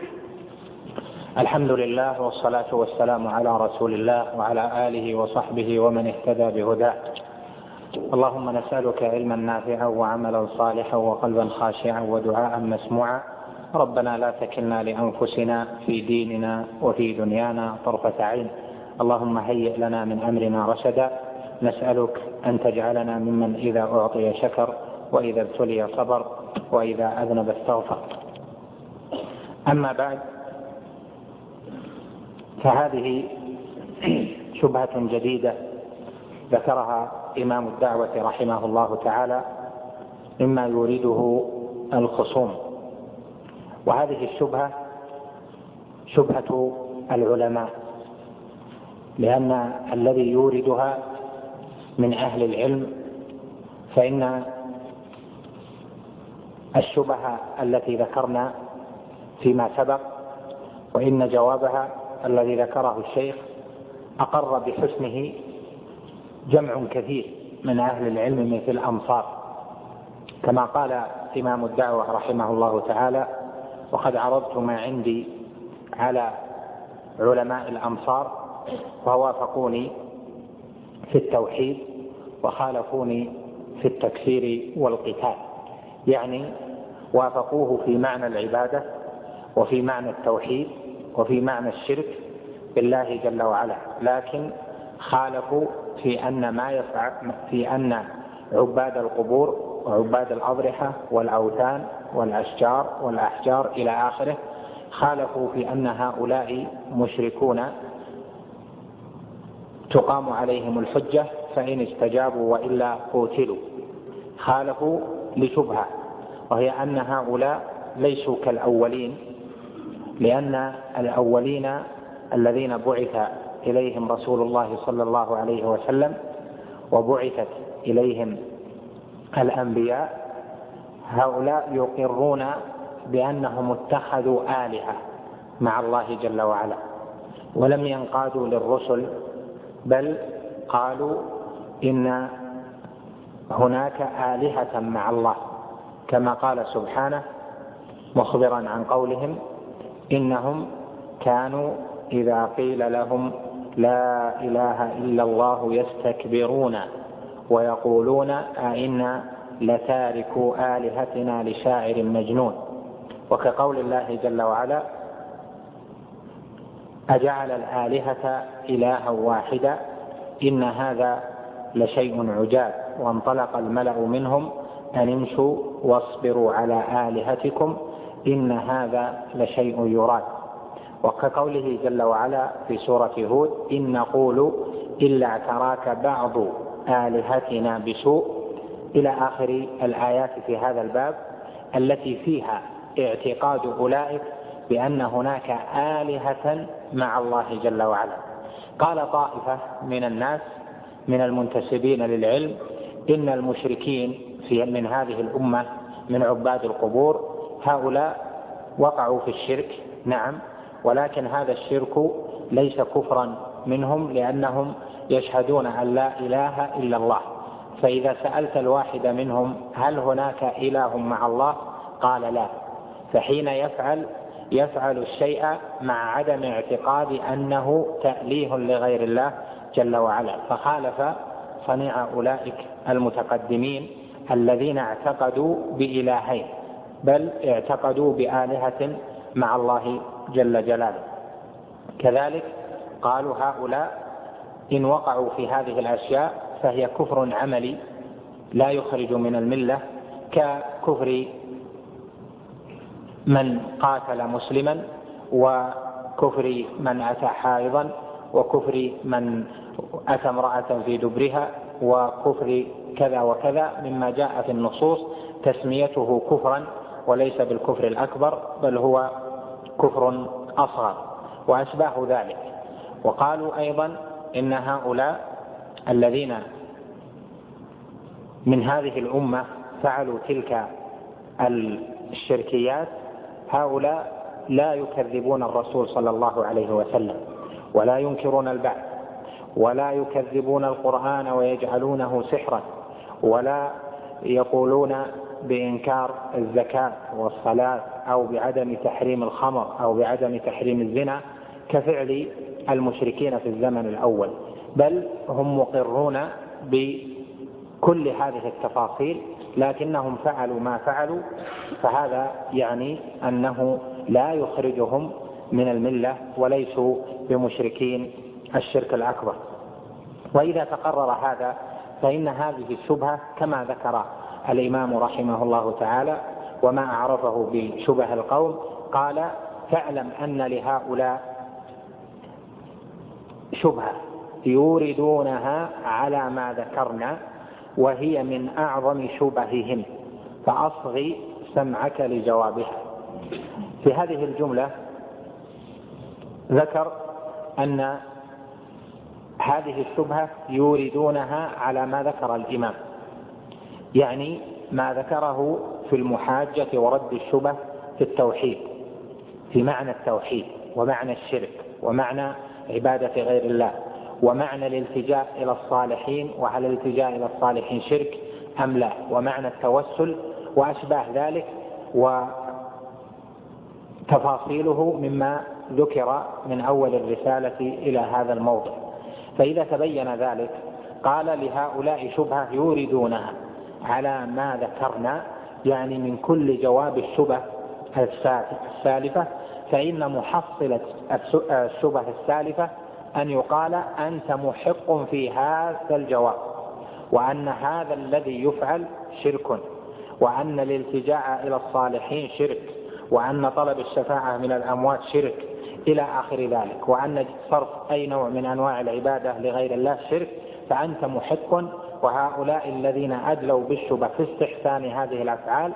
الحمد لله والصلاة والسلام على رسول الله وعلى آله وصحبه ومن اهتدى بهداه. اللهم نسألك علما نافعا وعملا صالحا وقلبا خاشعا ودعاء مسموعا. ربنا لا تكلنا لأنفسنا في ديننا وفي دنيانا طرفة عين. اللهم هيئ لنا من أمرنا رشدا. نسألك أن تجعلنا ممن إذا أعطي شكر وإذا ابتلي صبر وإذا أذنب استغفر. أما بعد، فهذه شبهة جديدة ذكرها إمام الدعوة رحمه الله تعالى مما يريده الخصوم، وهذه الشبهة شبهة العلماء، لأن الذي يوردها من أهل العلم، فإن الشبهة التي ذكرنا فيما سبق وإن جوابها الذي ذكره الشيخ أقر بحسنه جمع كثير من أهل العلم مثل الأمصار، كما قال إمام الدعوة رحمه الله تعالى: وقد عرضت ما عندي على علماء الأمصار فوافقوني في التوحيد وخالفوني في التكفير والقتال، يعني وافقوه في معنى العبادة وفي معنى التوحيد وفي معنى الشرك بالله جل وعلا، لكن خالفوا في أن ما يفعل في أن عباد القبور وعباد الأضرحة والأوثان والأشجار والأحجار إلى آخره، خالفوا في أن هؤلاء مشركون تقام عليهم الحجة فإن استجابوا وإلا قتلوا. خالفوا لشبهة، وهي أن هؤلاء ليسوا كالأولين، لأن الأولين الذين بعث إليهم رسول الله صلى الله عليه وسلم وبعثت إليهم الأنبياء، هؤلاء يقرون بأنهم اتخذوا آلهة مع الله جل وعلا ولم ينقادوا للرسل، بل قالوا إن هناك آلهة مع الله، كما قال سبحانه مخبرا عن قولهم: إنهم كانوا إذا قيل لهم لا إله إلا الله يستكبرون ويقولون أئنا لتاركوا آلهتنا لشاعر مجنون. وكقول الله جل وعلا: أجعل الآلهة إلها واحدا إن هذا لشيء عجاب وانطلق الملأ منهم أن امشوا واصبروا على آلهتكم إن هذا لشيء يراد. وكقوله جل وعلا في سورة هود: إن نقول إلا اعتراك بعض آلهتنا بسوء، إلى آخر الآيات في هذا الباب التي فيها اعتقاد أولئك بأن هناك آلهة مع الله جل وعلا. قال طائفة من الناس من المنتسبين للعلم: إن المشركين في من هذه الأمة من عباد القبور هؤلاء وقعوا في الشرك، نعم، ولكن هذا الشرك ليس كفرا منهم، لأنهم يشهدون أن لا إله إلا الله. فإذا سألت الواحد منهم: هل هناك إله مع الله؟ قال لا. فحين يفعل يفعل الشيء مع عدم اعتقاد أنه تأليه لغير الله جل وعلا، فخالف صنيع أولئك المتقدمين الذين اعتقدوا بإلهين، بل اعتقدوا بآلهة مع الله جل جلاله. كذلك قالوا هؤلاء: إن وقعوا في هذه الأشياء فهي كفر عملي لا يخرج من الملة، ككفر من قاتل مسلما، وكفر من أتى حائضا، وكفر من أتى امرأة في دبرها، وكفر كذا وكذا مما جاء في النصوص تسميته كفرا، وليس بالكفر الأكبر بل هو كفر أصغر وأشباه ذلك. وقالوا أيضا إن هؤلاء الذين من هذه الأمة فعلوا تلك الشركيات هؤلاء لا يكذبون الرسول صلى الله عليه وسلم، ولا ينكرون البعث، ولا يكذبون القرآن ويجعلونه سحرا، ولا يقولون بإنكار الزكاة والصلاة أو بعدم تحريم الخمر أو بعدم تحريم الزنا كفعل المشركين في الزمن الأول، بل هم مقرون بكل هذه التفاصيل، لكنهم فعلوا ما فعلوا، فهذا يعني أنه لا يخرجهم من الملة وليسوا بمشركين الشرك الأكبر. وإذا تقرر هذا فإن هذه الشبهة كما ذكر الإمام رحمه الله تعالى وما أعرفه بشبه القوم، قال: فاعلم أن لهؤلاء شبهة يوردونها على ما ذكرنا وهي من أعظم شبههم، فأصغي سمعك لجوابها. في هذه الجملة ذكر أن هذه الشبهة يوردونها على ما ذكر الإمام، يعني ما ذكره في المحاجة ورد الشبه في التوحيد، في معنى التوحيد ومعنى الشرك ومعنى عبادة غير الله ومعنى الالتجاء إلى الصالحين، وهل الالتجاء إلى الصالحين شرك أم لا، ومعنى التوسل وأشباه ذلك وتفاصيله مما ذكر من أول الرسالة إلى هذا الموضع. فإذا تبين ذلك قال: لهؤلاء شبهة يوردونها على ما ذكرنا، يعني من كل جواب الشبه السالفة، فإن محصلة الشبه السالفة أن يقال: أنت محق في هذا الجواب، وأن هذا الذي يفعل شرك، وأن الالتجاء إلى الصالحين شرك، وأن طلب الشفاعة من الأموات شرك إلى آخر ذلك، وأن صرف أي نوع من أنواع العبادة لغير الله شرك، فأنت محق. وهؤلاء الذين أدلوا بالشبه في استحسان هذه الأفعال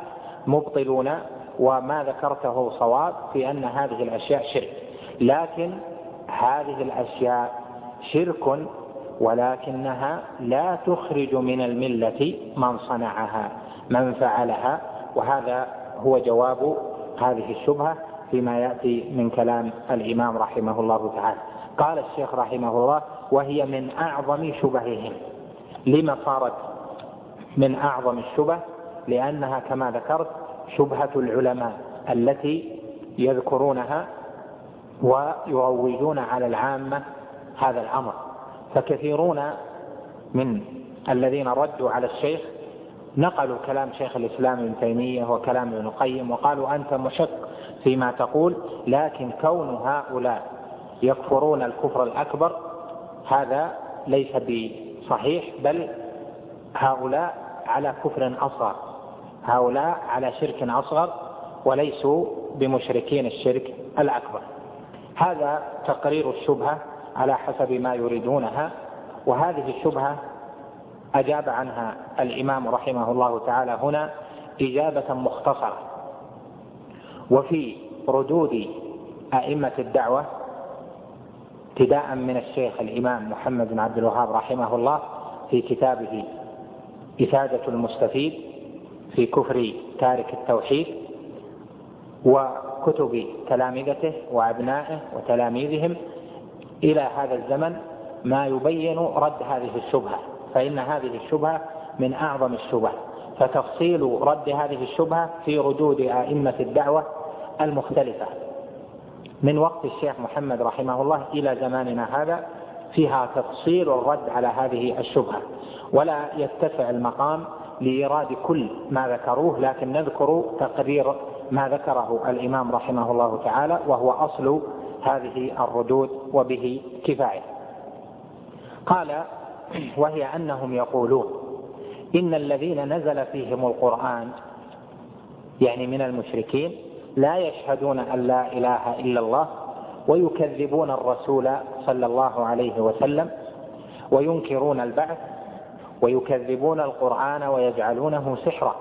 مبطلون، وما ذكرته صواب في أن هذه الأشياء شرك، لكن هذه الأشياء شرك ولكنها لا تخرج من الملة من صنعها من فعلها. وهذا هو جواب هذه الشبهة فيما يأتي من كلام الإمام رحمه الله تعالى. قال الشيخ رحمه الله: وهي من أعظم شبههم. لما صارت من أعظم الشبه؟ لأنها كما ذكرت شبهة العلماء التي يذكرونها ويروجون على العامة هذا الأمر. فكثيرون من الذين ردوا على الشيخ نقلوا كلام شيخ الإسلام ابن تيمية وكلام ابن القيم وقالوا أنت مشق فيما تقول، لكن كون هؤلاء يكفرون الكفر الأكبر هذا ليس بصحيح، بل هؤلاء على كفر أصغر، هؤلاء على شرك أصغر وليسوا بمشركين الشرك الأكبر. هذا تقرير الشبهة على حسب ما يريدونها. وهذه الشبهة أجاب عنها الإمام رحمه الله تعالى هنا إجابة مختصرة. وفي ردود أئمة الدعوة ابتداء من الشيخ الإمام محمد بن عبد الوهاب رحمه الله في كتابه إفادة المستفيد في كفر تارك التوحيد، وكتب تلامذته وأبنائه وتلاميذهم إلى هذا الزمن ما يبين رد هذه الشبهة، فإن هذه الشبهة من أعظم الشبه. فتفصيل رد هذه الشبهة في ردود أئمة الدعوة المختلفة من وقت الشيخ محمد رحمه الله إلى زماننا هذا فيها تفصيل الرد على هذه الشبهة، ولا يتسع المقام لإيراد كل ما ذكروه، لكن نذكر تقرير ما ذكره الإمام رحمه الله تعالى وهو أصل هذه الردود وبه كفاية. قال: وهي أنهم يقولون إن الذين نزل فيهم القرآن يعني من المشركين لا يشهدون أن لا إله إلا الله، ويكذبون الرسول صلى الله عليه وسلم، وينكرون البعث، ويكذبون القرآن ويجعلونه سحرا.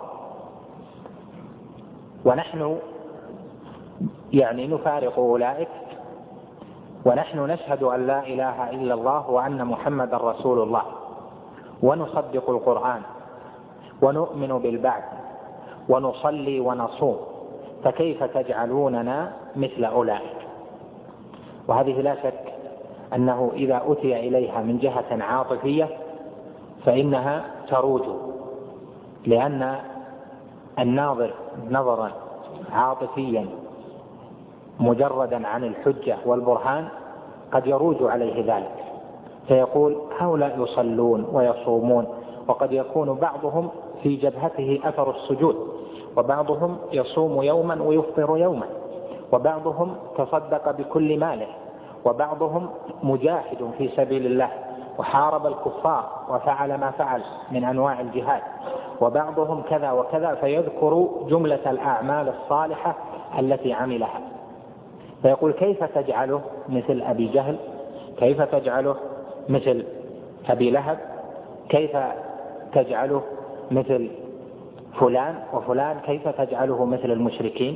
ونحن يعني نفارق أولئك، ونحن نشهد أن لا إله إلا الله وأن محمد رسول الله، ونصدق القرآن، ونؤمن بالبعث، ونصلي ونصوم، فكيف تجعلوننا مثل أولئك؟ وهذه لا شك أنه إذا أتي إليها من جهة عاطفية فإنها تروج، لأن الناظر نظرا عاطفيا مجردا عن الحجة والبرهان قد يروج عليه ذلك، فيقول هؤلاء يصلون ويصومون، وقد يكون بعضهم في جبهته أثر السجود، وبعضهم يصوم يوما ويفطر يوما، وبعضهم تصدق بكل ماله، وبعضهم مجاهد في سبيل الله وحارب الكفار وفعل ما فعل من أنواع الجهاد، وبعضهم كذا وكذا، فيذكر جملة الأعمال الصالحة التي عملها، فيقول كيف تجعله مثل أبي جهل؟ كيف تجعله مثل أبي لهب؟ كيف تجعله مثل فلان وفلان؟ كيف تجعله مثل المشركين؟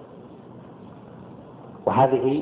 وهذه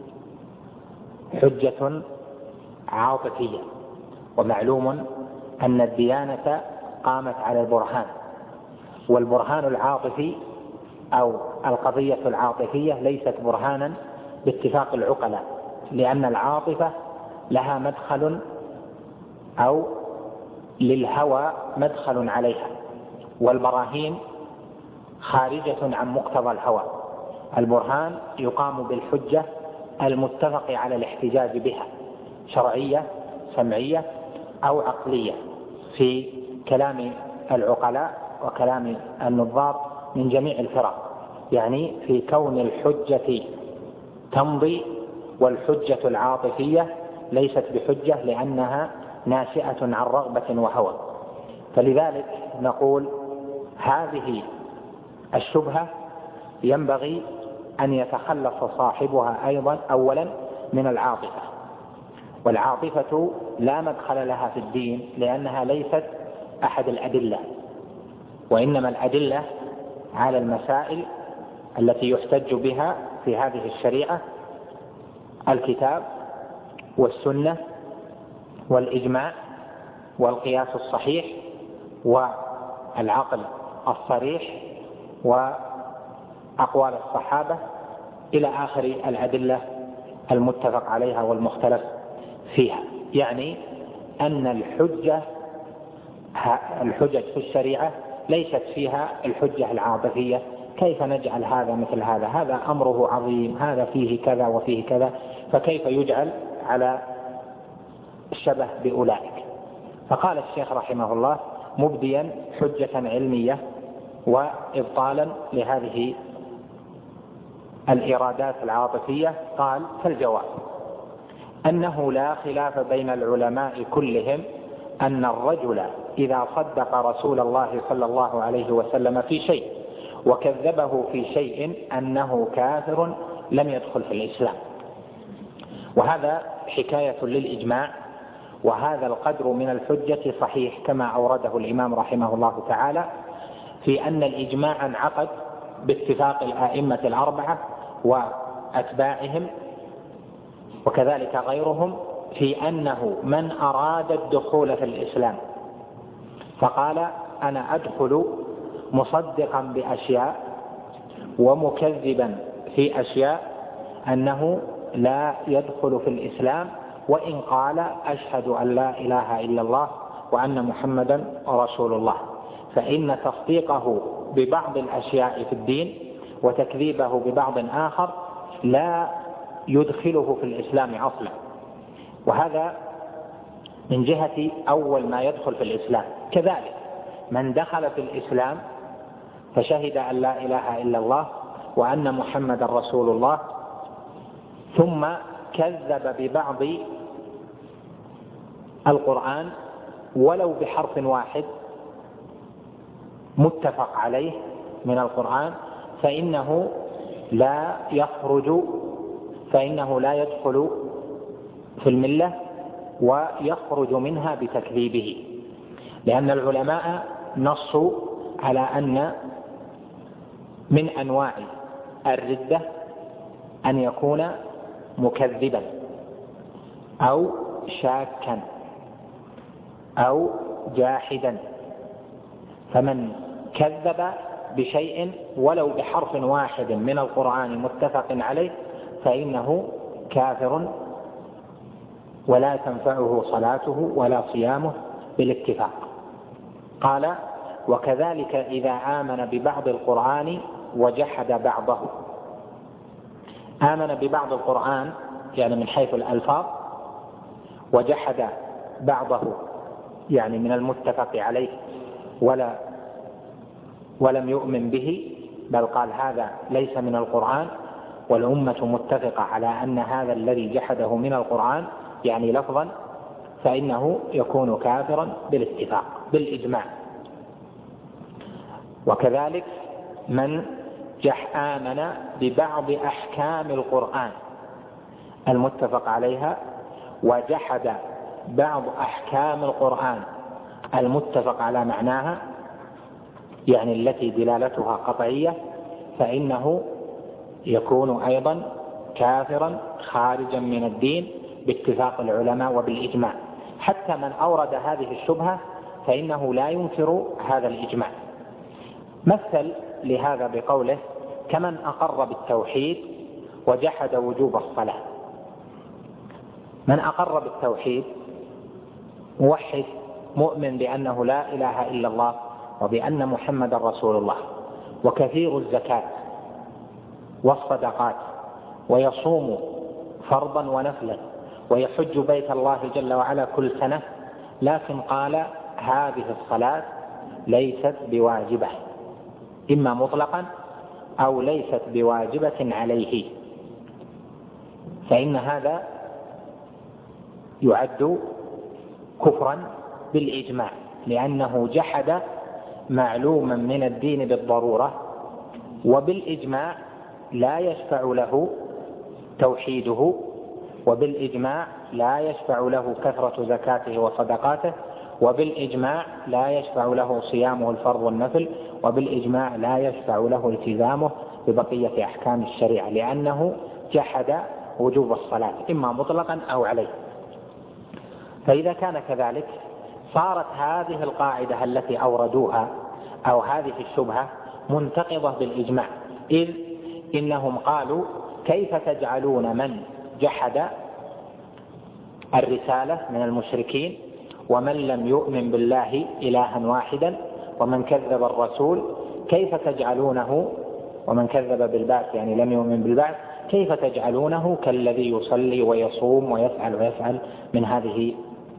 حجة عاطفية، ومعلوم أن الديانة قامت على البرهان، والبرهان العاطفي أو القضية العاطفية ليست برهانا باتفاق العقلاء، لأن العاطفة لها مدخل أو للهوى مدخل عليها، والبراهين خارجة عن مقتضى الهوى. البرهان يقام بالحجة المتفق على الاحتجاج بها، شرعية سمعية أو عقلية، في كلام العقلاء وكلام النظار من جميع الفرق، يعني في كون الحجة تمضي، والحجة العاطفية ليست بحجة لأنها ناشئة عن رغبة وهوى. فلذلك نقول هذه الشبهة ينبغي أن يتخلص صاحبها أيضا أولا من العاطفة، والعاطفة لا مدخل لها في الدين لأنها ليست أحد الأدلة، وإنما الأدلة على المسائل التي يحتج بها في هذه الشريعة الكتاب والسنة والإجماع والقياس الصحيح والعقل الصريح وأقوال الصحابة إلى آخر الأدلة المتفق عليها والمختلف فيها. يعني أن الحجة الحجج في الشريعة ليست فيها الحجة العاطفية، كيف نجعل هذا مثل هذا، هذا أمره عظيم، هذا فيه كذا وفيه كذا، فكيف يجعل على الشبه بأولئك. فقال الشيخ رحمه الله مبديا حجة علمية وإبطالا لهذه الإرادات العاطفية، قال: فالجواب أنه لا خلاف بين العلماء كلهم أن الرجل إذا صدق رسول الله صلى الله عليه وسلم في شيء وكذبه في شيء أنه كافر لم يدخل في الإسلام. وهذا حكاية للإجماع، وهذا القدر من الحجة صحيح كما أورده الإمام رحمه الله تعالى في أن الإجماع انعقد باتفاق الآئمة الأربعة وأتباعهم وكذلك غيرهم في أنه من أراد الدخول في الإسلام فقال: أنا أدخل مصدقا بأشياء ومكذبا في أشياء، أنه لا يدخل في الإسلام وإن قال: أشهد أن لا إله إلا الله وأن محمدا رسول الله، فإن تصديقه ببعض الأشياء في الدين وتكذيبه ببعض آخر لا يدخله في الإسلام أصلا. وهذا من جهة أول ما يدخل في الإسلام. كذلك من دخل في الإسلام فشهد أن لا إله إلا الله وأن محمدا رسول الله ثم كذب ببعض القرآن ولو بحرف واحد متفق عليه من القرآن، فإنه لا يخرج فإنه لا يدخل في الملة ويخرج منها بتكذيبه، لأن العلماء نصوا على أن من أنواع الردة أن يكون مكذبا أو شاكا أو جاحدا. فمن كذب بشيء ولو بحرف واحد من القرآن متفق عليه فإنه كافر ولا تنفعه صلاته ولا صيامه بالاتفاق. قال: وكذلك إذا آمن ببعض القرآن وجحد بعضه. آمن ببعض القرآن يعني من حيث الألفاظ، وجحد بعضه يعني من المتفق عليه ولا ولم يؤمن به، بل قال هذا ليس من القرآن والأمة متفقة على أن هذا الذي جحده من القرآن يعني لفظا، فإنه يكون كافرا بالاتفاق بالإجماع. وكذلك من جح آمن ببعض أحكام القرآن المتفق عليها وجحد بعض أحكام القرآن المتفق على معناها يعني التي دلالتها قطعية، فإنه يكون أيضا كافرا خارجا من الدين باتفاق العلماء وبالإجماع. حتى من أورد هذه الشبهة فإنه لا ينكر هذا الإجماع. مثل لهذا بقوله: كمن أقر بالتوحيد وجحد وجوب الصلاة. من أقر بالتوحيد موحد مؤمن بأنه لا إله إلا الله وبأن محمد رسول الله، وكثير الزكاة والصدقات، ويصوم فرضا ونفلا، ويحج بيت الله جل وعلا كل سنة، لكن قال هذه الصلاة ليست بواجبة، إما مطلقا أو ليست بواجبة عليه، فإن هذا يعد كفرا بالإجماع، لأنه جحد معلوما من الدين بالضرورة، وبالإجماع لا يشفع له توحيده، وبالإجماع لا يشفع له كثرة زكاته وصدقاته، وبالإجماع لا يشفع له صيامه الفرض والنفل، وبالإجماع لا يشفع له التزامه ببقية أحكام الشريعة، لأنه جحد وجوب الصلاة إما مطلقا أو عليه. فإذا كان كذلك صارت هذه القاعدة التي أوردوها أو هذه الشبهة منتقضة بالإجماع، إذ إنهم قالوا: كيف تجعلون من جحد الرسالة من المشركين ومن لم يؤمن بالله إلها واحدا ومن كذب الرسول، كيف تجعلونه، ومن كذب بالبعث يعني لم يؤمن بالبعث، كيف تجعلونه كالذي يصلي ويصوم ويفعل ويفعل من هذه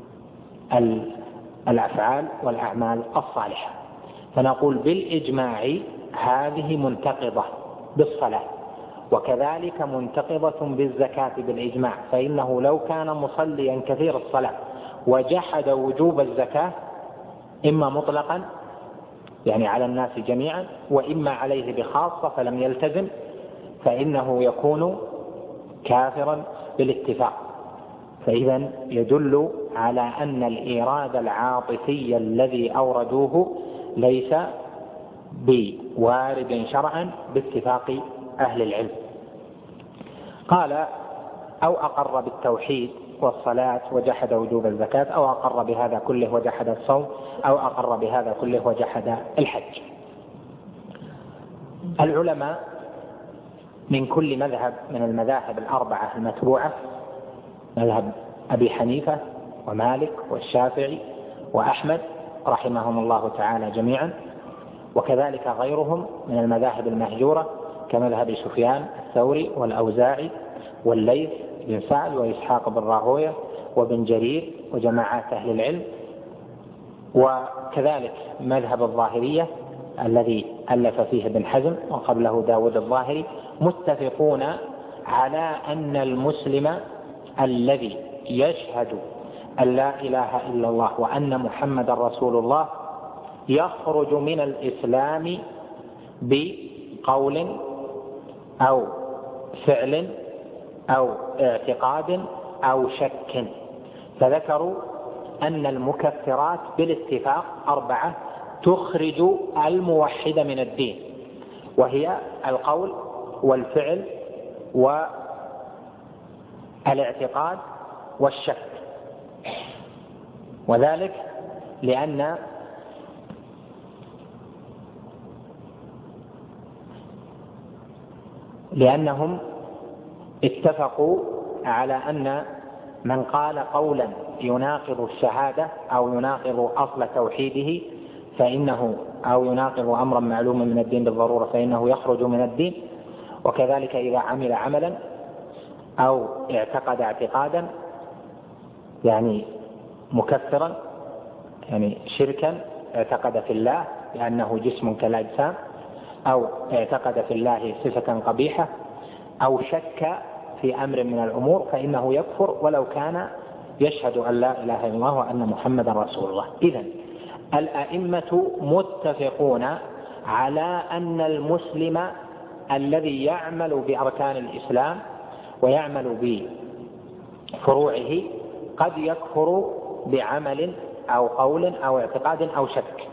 الأفعال والأعمال الصالحة؟ فنقول بالإجماع هذه منتقضة بالصلاة، وكذلك منتقضة بالزكاة بالإجماع، فإنه لو كان مصليا كثير الصلاة وجحد وجوب الزكاة إما مطلقا يعني على الناس جميعا وإما عليه بخاصة فلم يلتزم، فإنه يكون كافرا بالاتفاق. فإذا يدل على أن الإيراد العاطفي الذي أوردوه ليس بوارد شرعا باتفاق أهل العلم. قال: أو أقر بالتوحيد والصلاة وجحد وجوب الزكاة، أو أقر بهذا كله وجحد الصوم، أو أقر بهذا كله وجحد الحج. العلماء من كل مذهب من المذاهب الأربعة المتبوعة، مذهب أبي حنيفة ومالك والشافعي وأحمد رحمهم الله تعالى جميعا، وكذلك غيرهم من المذاهب المهجورة كمذهب سفيان الثوري والأوزاعي والليث بن سعد وإسحاق بن راهويه وبن جرير وجماعات أهل العلم، وكذلك مذهب الظاهرية الذي ألف فيه ابن حزم وقبله داود الظاهري، متفقون على أن المسلم الذي يشهد أن لا إله إلا الله وأن محمد رسول الله يخرج من الإسلام بقول أو فعل أو اعتقاد أو شك. فذكروا أن المكفرات بالاتفاق أربعة تخرج الموحد من الدين، وهي القول والفعل والاعتقاد والشك، وذلك لأن لأنهم اتفقوا على أن من قال قولا يناقض الشهادة أو يناقض أصل توحيده فإنه أو يناقض أمرا معلوما من الدين بالضرورة فإنه يخرج من الدين، وكذلك إذا عمل عملا أو اعتقد اعتقادا يعني مكفرا يعني شركا، اعتقد في الله لأنه جسم كالأجسام، أو اعتقد في الله صفة قبيحة، أو شك في أمر من الأمور، فإنه يكفر ولو كان يشهد أن لا إله إلا الله وأن محمد رسول الله. إذن الأئمة متفقون على أن المسلم الذي يعمل بأركان الإسلام ويعمل بفروعه قد يكفر بعمل أو قول أو اعتقاد أو شك.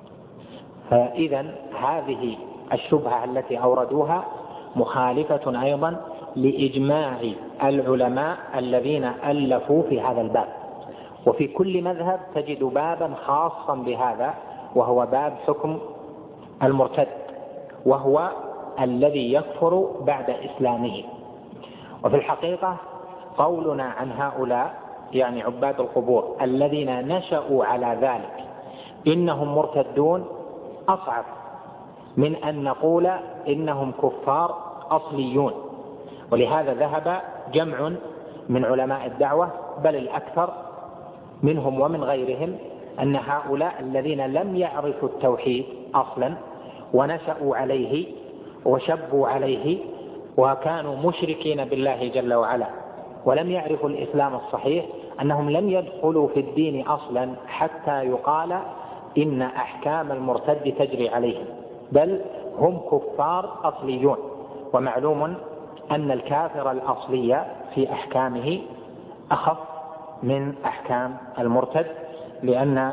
فإذن هذه الشبهة التي أوردوها مخالفة أيضا لإجماع العلماء الذين ألفوا في هذا الباب. وفي كل مذهب تجد بابا خاصا بهذا، وهو باب حكم المرتد، وهو الذي يكفر بعد إسلامه. وفي الحقيقة قولنا عن هؤلاء يعني عباد القبور الذين نشأوا على ذلك إنهم مرتدون أصعب من أن نقول إنهم كفار أصليون. ولهذا ذهب جمع من علماء الدعوة بل الأكثر منهم ومن غيرهم أن هؤلاء الذين لم يعرفوا التوحيد أصلا ونشأوا عليه وشبوا عليه وكانوا مشركين بالله جل وعلا ولم يعرفوا الإسلام الصحيح، أنهم لم يدخلوا في الدين أصلا حتى يقال إن أحكام المرتد تجري عليهم، بل هم كفار أصليون. ومعلوم أن الكافر الأصلي في أحكامه أخف من أحكام المرتد، لأن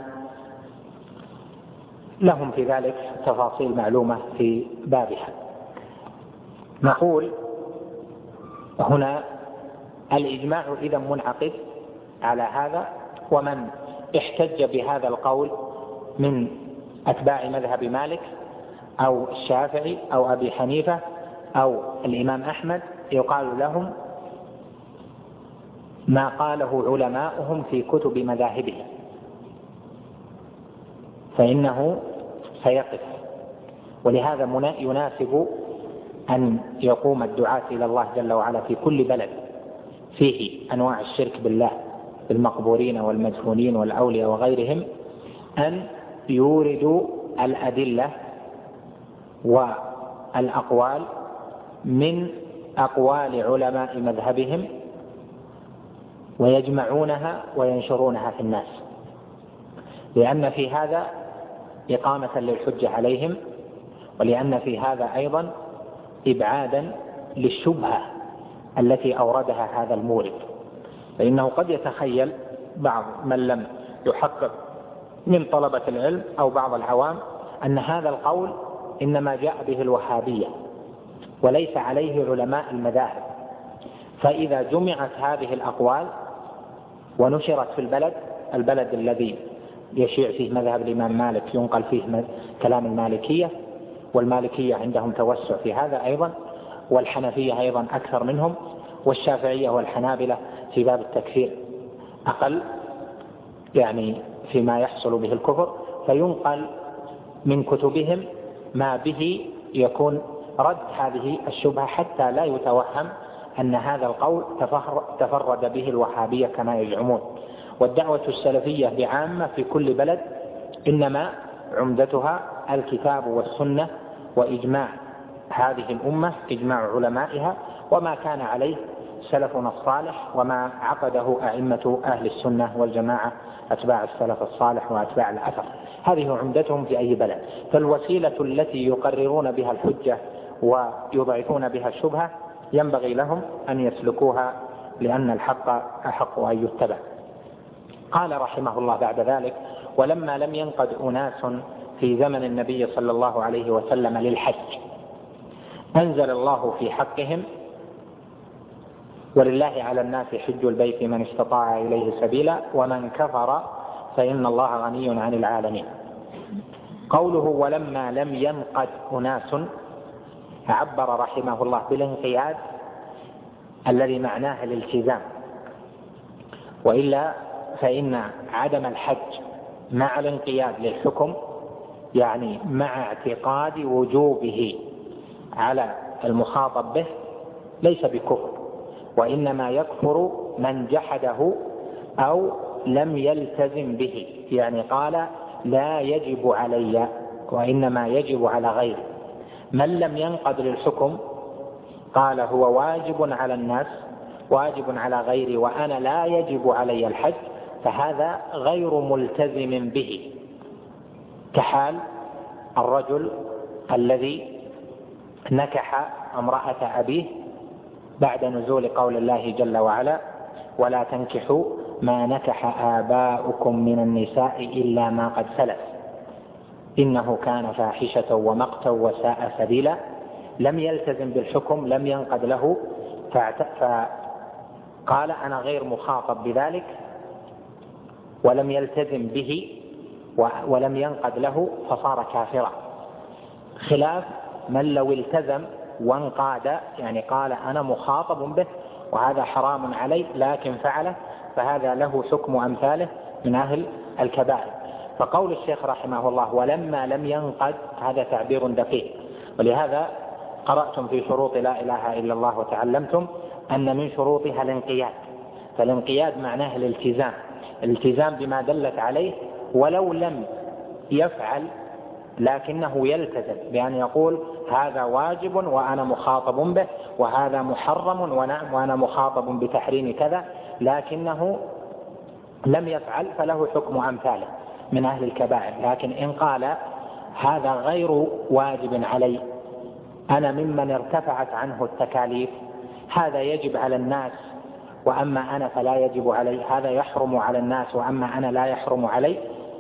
لهم في ذلك تفاصيل معلومة في بابها. نقول هنا الإجماع إذا منعقد على هذا، ومن احتج بهذا القول من أتباع مذهب مالك أو الشافعي أو أبي حنيفة أو الإمام أحمد يقال لهم ما قاله علماؤهم في كتب مذاهبهم، فإنه سيقف. ولهذا يناسب أن يقوم الدعاة إلى الله جل وعلا في كل بلد فيه أنواع الشرك بالله بالمقبورين والمدفونين والأولياء وغيرهم أن يوردوا الأدلة والأقوال من أقوال علماء مذهبهم ويجمعونها وينشرونها في الناس، لأن في هذا إقامة للحجة عليهم، ولأن في هذا أيضا إبعادا للشبهة التي أوردها هذا المورد. فإنه قد يتخيل بعض من لم يحقق من طلبة العلم أو بعض العوام أن هذا القول إنما جاء به الوهابية وليس عليه علماء المذاهب، فإذا جمعت هذه الأقوال ونشرت في البلد البلد الذي يشيع فيه مذهب الإمام مالك ينقل فيه كلام المالكية، والمالكية عندهم توسع في هذا أيضا، والحنفية أيضا أكثر منهم، والشافعية والحنابلة في باب التكفير أقل يعني فيما يحصل به الكفر، فينقل من كتبهم ما به يكون رد هذه الشبهة حتى لا يتوهم أن هذا القول تفرد به الوهابية كما يزعمون. والدعوة السلفية بعامة في كل بلد إنما عمدتها الكتاب والسنة وإجماع هذه الأمة، إجماع علمائها، وما كان عليه سلفنا الصالح وما عقده أئمة أهل السنة والجماعة أتباع السلف الصالح وأتباع الأثر. هذه عمدتهم في أي بلد. فالوسيلة التي يقررون بها الحجة ويضعفون بها الشبهة ينبغي لهم أن يسلكوها، لأن الحق أحق أن يتبع. قال رحمه الله بعد ذلك: ولما لم ينقد أناس في زمن النبي صلى الله عليه وسلم للحج أنزل الله في حقهم: ولله على الناس حج البيت من استطاع إليه سبيلا ومن كفر فإن الله غني عن العالمين. قوله ولما لم ينقد أناس عبر رحمه الله بالانقياد الذي معناه الالتزام، وإلا فإن عدم الحج مع الانقياد للحكم يعني مع اعتقاد وجوبه على المخاطب به ليس بكفر، وإنما يكفر من جحده أو لم يلتزم به، يعني قال لا يجب علي وإنما يجب على غيري. من لم ينقد للحكم قال هو واجب على الناس واجب على غيري وأنا لا يجب علي الحج، فهذا غير ملتزم به، كحال الرجل الذي نكح امرأة أبيه بعد نزول قول الله جل وعلا: ولا تنكحوا ما نكح آباؤكم من النساء إلا ما قد سلف إنه كان فاحشة ومقتا وساء سبيلا. لم يلتزم بالحكم، لم ينقد له، فقال أنا غير مخاطب بذلك، ولم يلتزم به ولم ينقد له فصار كافرا، خلاف من لو التزم وانقاد، يعني قال أنا مخاطب به وهذا حرام علي لكن فعله، فهذا له حكم أمثاله من أهل الكبائر. فقول الشيخ رحمه الله ولما لم ينقد هذا تعبير دقيق، ولهذا قرأتم في شروط لا إله إلا الله وتعلمتم أن من شروطها الانقياد، فالانقياد معناه الالتزام، الالتزام بما دلت عليه ولو لم يفعل لكنه يلتزم بأن يقول هذا واجب وأنا مخاطب به، وهذا محرم وأنا مخاطب بتحريم كذا، لكنه لم يفعل فله حكم أمثاله من أهل الكبائر. لكن إن قال هذا غير واجب علي، أنا ممن ارتفعت عنه التكاليف، هذا يجب على الناس وأما أنا فلا يجب علي، هذا يحرم على الناس وأما أنا لا يحرم علي،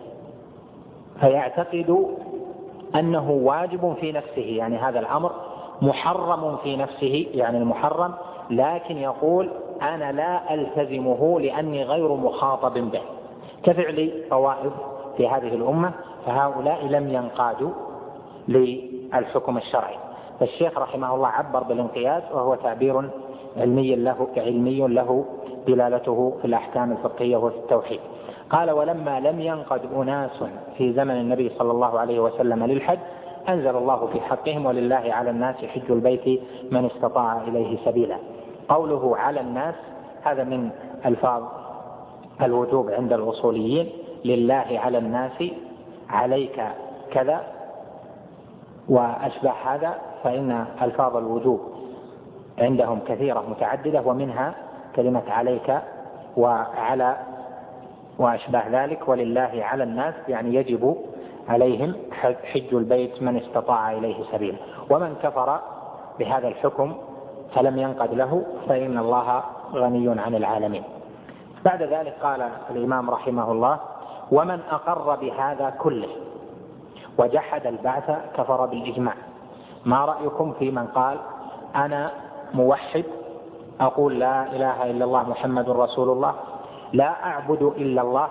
فيعتقد أنه واجب في نفسه، يعني هذا الأمر محرم في نفسه يعني المحرم، لكن يقول أنا لا ألتزمه لأني غير مخاطب به، كفعل طوائف في هذه الأمة، فهؤلاء لم ينقادوا للحكم الشرعي. فالشيخ رحمه الله عبر بالانقياد، وهو تعبير علمي له علمي له دلالته في الأحكام الفقهية وفي التوحيد. قال ولما لم ينقد أناس في زمن النبي صلى الله عليه وسلم للحج أنزل الله في حقهم ولله على الناس حج البيت من استطاع إليه سبيلا. قوله على الناس هذا من ألفاظ الوجوب عند الأصوليين، لله على الناس، عليك كذا وأشبه هذا، فإن ألفاظ الوجوب عندهم كثيرة متعددة، ومنها كلمة عليك وعلى وأشبه ذلك. ولله على الناس يعني يجب عليهم حج البيت من استطاع إليه سبيلا. ومن كفر بهذا الحكم فلم ينقد له فإن الله غني عن العالمين. بعد ذلك قال الإمام رحمه الله ومن أقر بهذا كله وجحد البعث كفر بالإجماع. ما رأيكم في من قال أنا موحد أقول لا إله إلا الله محمد رسول الله، لا أعبد إلا الله،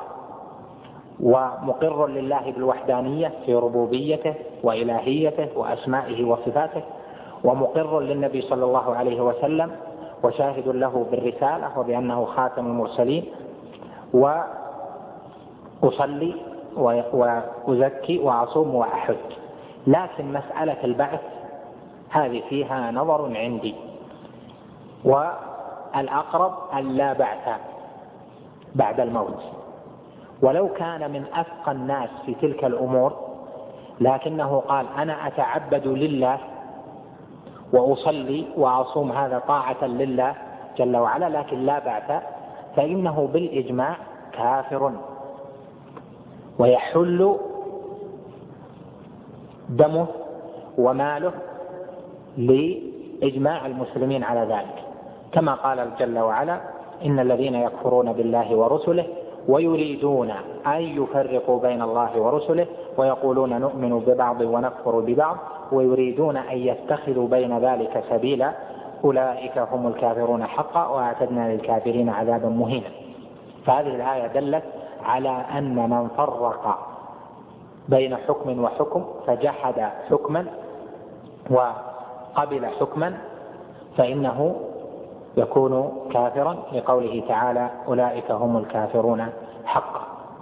ومقر لله بالوحدانية في ربوبيته وإلهيته وأسمائه وصفاته، ومقر للنبي صلى الله عليه وسلم وشاهد له بالرسالة وبأنه خاتم المرسلين، وأصلي وأزكي وأصوم وأحج، لكن مسألة البعث هذه فيها نظر عندي، والأقرب أن لا بعث بعد الموت. ولو كان من أفقى الناس في تلك الأمور لكنه قال أنا أتعبد لله وأصلي وأصوم هذا طاعة لله جل وعلا لكن لا بعث، فإنه بالإجماع كافر ويحل دمه وماله لإجماع المسلمين على ذلك، كما قال جل وعلا إن الذين يكفرون بالله ورسله ويريدون أن يفرقوا بين الله ورسله ويقولون نؤمن ببعض ونكفر ببعض ويريدون أن يتخذوا بين ذلك سبيلا أولئك هم الكافرون حقا وأعتدنا للكافرين عذابا مهينا. فهذه الآية دلت على أن من فرق بين حكم وحكم فجحد حكما وقبل حكما فإنه يكون كافرا، لقوله تعالى أولئك هم الكافرون حقا.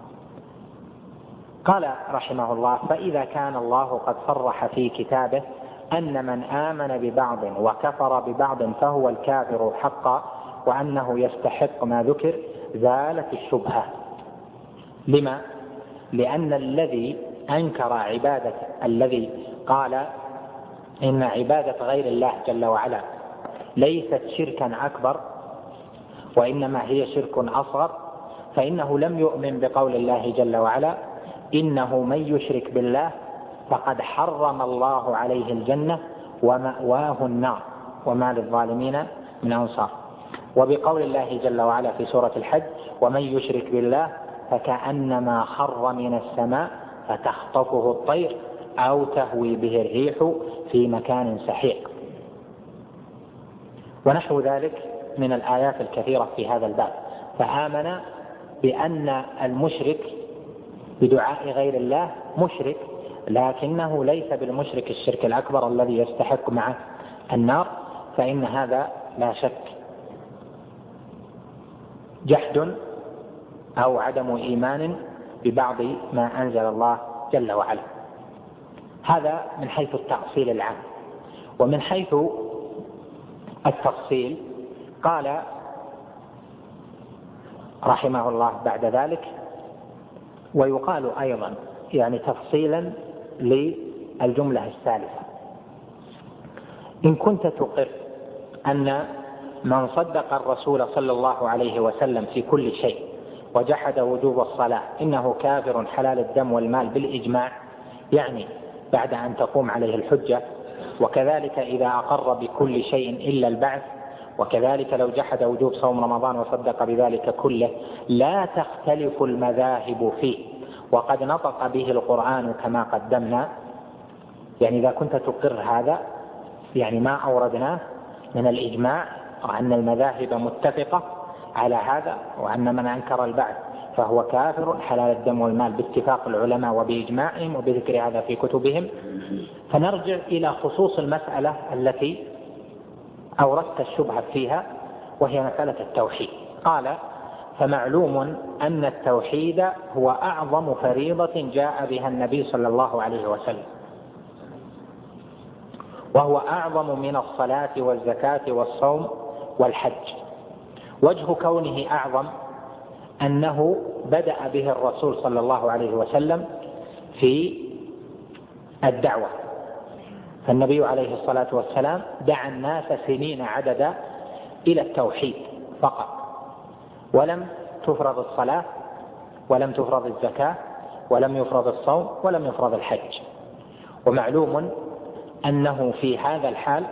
قال رحمه الله فإذا كان الله قد صرح في كتابه أن من آمن ببعض وكفر ببعض فهو الكافر حقا وأنه يستحق ما ذكر زالت الشبهة. لما؟ لأن الذي أنكر عبادة الذي قال إن عبادة غير الله جل وعلا ليست شركا أكبر وإنما هي شرك أصغر، فإنه لم يؤمن بقول الله جل وعلا إنه من يشرك بالله فقد حرم الله عليه الجنة ومأواه النار وما للظالمين من أنصار، وبقول الله جل وعلا في سورة الحج ومن يشرك بالله فكأنما خر من السماء فتخطفه الطير أو تهوي به الريح في مكان سحيق، ونحو ذلك من الآيات الكثيرة في هذا الباب. فآمن بأن المشرك بدعاء غير الله مشرك، لكنه ليس بالمشرك الشرك الأكبر الذي يستحق معه النار، فإن هذا لا شك جحد أو عدم إيمان ببعض ما أنزل الله جل وعلا. هذا من حيث التأصيل العام. ومن حيث التفصيل قال رحمه الله بعد ذلك ويقال أيضا يعني تفصيلا للجملة الثالثة إن كنت تقر أن من صدق الرسول صلى الله عليه وسلم في كل شيء وجحد وجوب الصلاة إنه كافر حلال الدم والمال بالإجماع، يعني بعد أن تقوم عليه الحجة، وكذلك إذا أقر بكل شيء إلا البعث وكذلك لو جحد وجوب صوم رمضان وصدق بذلك كله لا تختلف المذاهب فيه، وقد نطق به القرآن كما قدمنا. يعني إذا كنت تقر هذا يعني ما أوردناه من الإجماع وأن المذاهب متفقة على هذا، وأن من أنكر البعث فهو كافر حلال الدم والمال باتفاق العلماء وبإجماعهم وبذكر هذا في كتبهم، فنرجع إلى خصوص المسألة التي أوردت الشبهة فيها، وهي مسألة التوحيد. قال: فمعلوم أن التوحيد هو أعظم فريضة جاء بها النبي صلى الله عليه وسلم، وهو أعظم من الصلاة والزكاة والصوم والحج. وجه كونه أعظم أنه بدأ به الرسول صلى الله عليه وسلم في الدعوة، فالنبي عليه الصلاة والسلام دعا الناس سنين عددا إلى التوحيد فقط، ولم تفرض الصلاة ولم تفرض الزكاة ولم يفرض الصوم ولم يفرض الحج. ومعلوم أنه في هذا الحال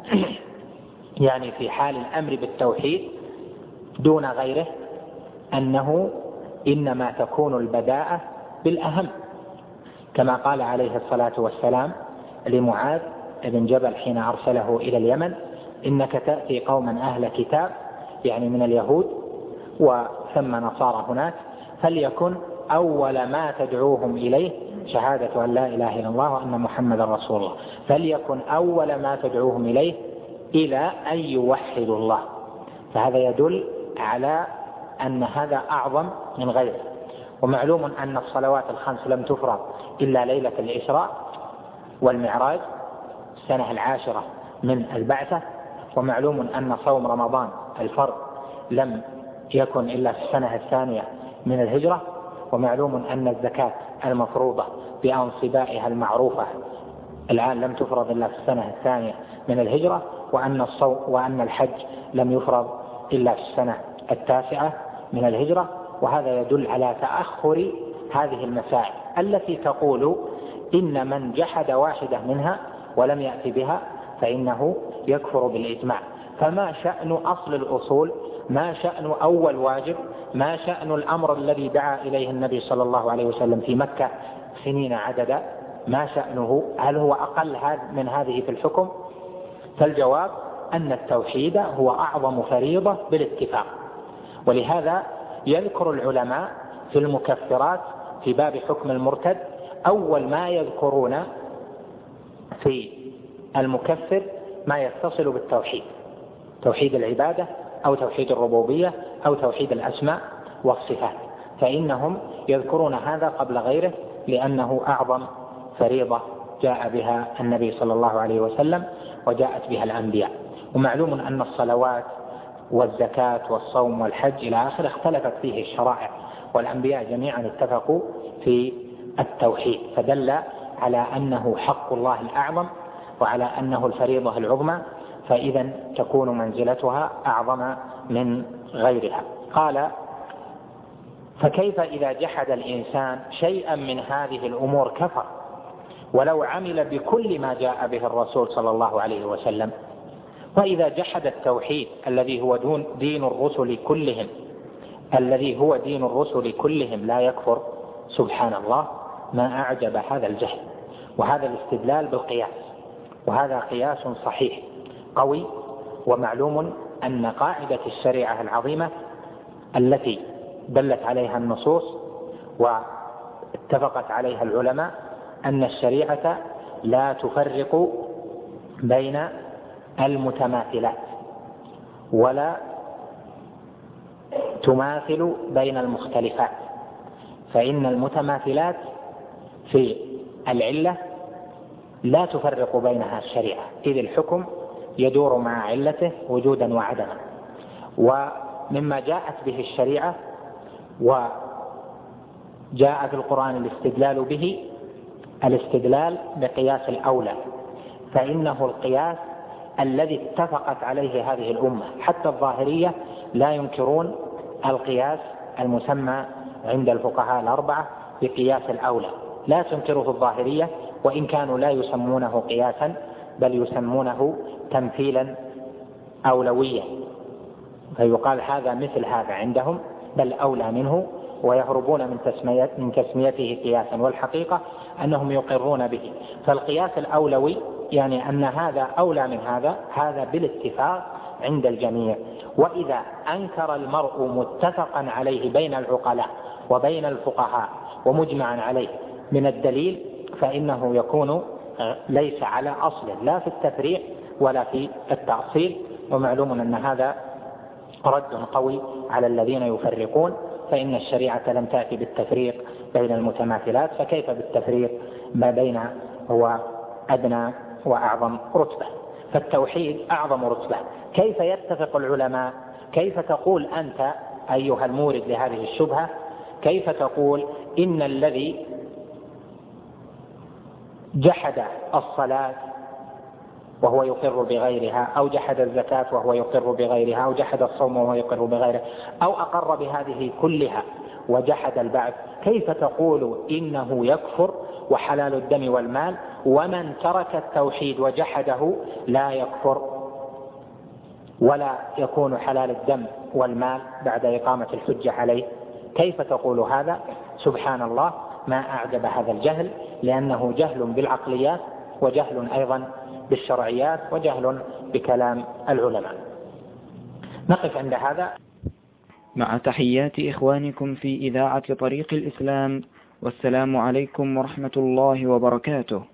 يعني في حال الأمر بالتوحيد دون غيره أنه إنما تكون البداءة بالأهم، كما قال عليه الصلاة والسلام لمعاذ بن جبل حين أرسله إلى اليمن: إنك تأتي قوما أهل كتاب، يعني من اليهود وثم نصارى هناك، فليكن أول ما تدعوهم إليه شهادة أن لا إله إلا الله وأن محمد رسول الله، فليكن أول ما تدعوهم إليه إلى أن يوحدوا الله. فهذا يدل على أن هذا أعظم من غيره. ومعلوم أن الصلوات الخمس لم تفرض إلا ليلة الإسراء والمعراج السنة العاشرة من البعثة. ومعلوم أن صوم رمضان الفرض لم يكن إلا في السنة الثانية من الهجرة. ومعلوم أن الزكاة المفروضة بأنصبائها المعروفة الآن لم تفرض إلا في السنة الثانية من الهجرة، وأن الصوم وأن الحج لم يفرض إلا في السنة التاسعة من الهجرة. وهذا يدل على تأخر هذه المسائل التي تقول إن من جحد واحدة منها ولم يأتي بها فإنه يكفر بالإجماع. فما شأن أصل الأصول؟ ما شأن أول واجب؟ ما شأن الأمر الذي دعا إليه النبي صلى الله عليه وسلم في مكة سنين عددا؟ ما شأنه؟ هل هو أقل من هذه في الحكم؟ فالجواب أن التوحيد هو أعظم فريضة بالاتفاق. ولهذا يذكر العلماء في المكفرات في باب حكم المرتد أول ما يذكرون في المكفر ما يتصل بالتوحيد، توحيد العبادة أو توحيد الربوبية أو توحيد الأسماء والصفات، فإنهم يذكرون هذا قبل غيره لأنه أعظم فريضة جاء بها النبي صلى الله عليه وسلم وجاءت بها الأنبياء. ومعلوم أن الصلوات والزكاة والصوم والحج إلى آخره اختلفت فيه الشرائع، والأنبياء جميعا اتفقوا في التوحيد، فدل على أنه حق الله الأعظم وعلى أنه الفريضة العظمى، فإذا تكون منزلتها أعظم من غيرها. قال: فكيف إذا جحد الإنسان شيئا من هذه الأمور كفر ولو عمل بكل ما جاء به الرسول صلى الله عليه وسلم؟ وإذا جحد التوحيد الذي هو دين الرسل كلهم الذي هو دين الرسل كلهم لا يكفر؟ سبحان الله، ما أعجب هذا الجهل. وهذا الاستدلال بالقياس، وهذا قياس صحيح قوي. ومعلوم أن قاعدة الشريعة العظيمة التي دلت عليها النصوص واتفقت عليها العلماء أن الشريعة لا تفرق بين المتماثلات ولا تماثل بين المختلفات، فإن المتماثلات في العلة لا تفرق بينها الشريعة، إذ الحكم يدور مع علته وجودا وعدما. ومما جاءت به الشريعة وجاء في القرآن الاستدلال به الاستدلال بقياس الأولى، فإنه القياس الذي اتفقت عليه هذه الأمة. حتى الظاهرية لا ينكرون القياس المسمى عند الفقهاء الأربعة بقياس الأولى، لا تنكره الظاهرية، وإن كانوا لا يسمونه قياسا بل يسمونه تمثيلا أولوية، فيقال هذا مثل هذا عندهم بل أولى منه، ويهربون من تسمية من تسميته قياسا، والحقيقة أنهم يقرون به. فالقياس الأولوي يعني أن هذا أولى من هذا، هذا بالاتفاق عند الجميع. وإذا أنكر المرء متفقا عليه بين العقلاء وبين الفقهاء ومجمعا عليه من الدليل فإنه يكون ليس على أصل لا في التفريع ولا في التأصيل. ومعلوم أن هذا رد قوي على الذين يفرقون، فإن الشريعة لم تأتي بالتفريق بين المتماثلات، فكيف بالتفريق ما بين هو أدنى وأعظم رتبة؟ فالتوحيد أعظم رتبة. كيف يتفق العلماء؟ كيف تقول أنت أيها المورد لهذه الشبهة، كيف تقول إن الذي جحد الصلاة وهو يقر بغيرها، أو جحد الزكاة وهو يقر بغيرها، أو جحد الصوم وهو يقر بغيره، أو أقر بهذه كلها وجحد البعث، كيف تقول إنه يكفر وحلال الدم والمال، ومن ترك التوحيد وجحده لا يكفر ولا يكون حلال الدم والمال بعد إقامة الحجة عليه؟ كيف تقول هذا؟ سبحان الله، ما أعجب هذا الجهل، لأنه جهل بالعقليات وجهل أيضا بالشرعيات وجهل بكلام العلماء. نقف عند هذا.
مع تحيات إخوانكم في إذاعة طريق الإسلام، والسلام عليكم ورحمة الله وبركاته.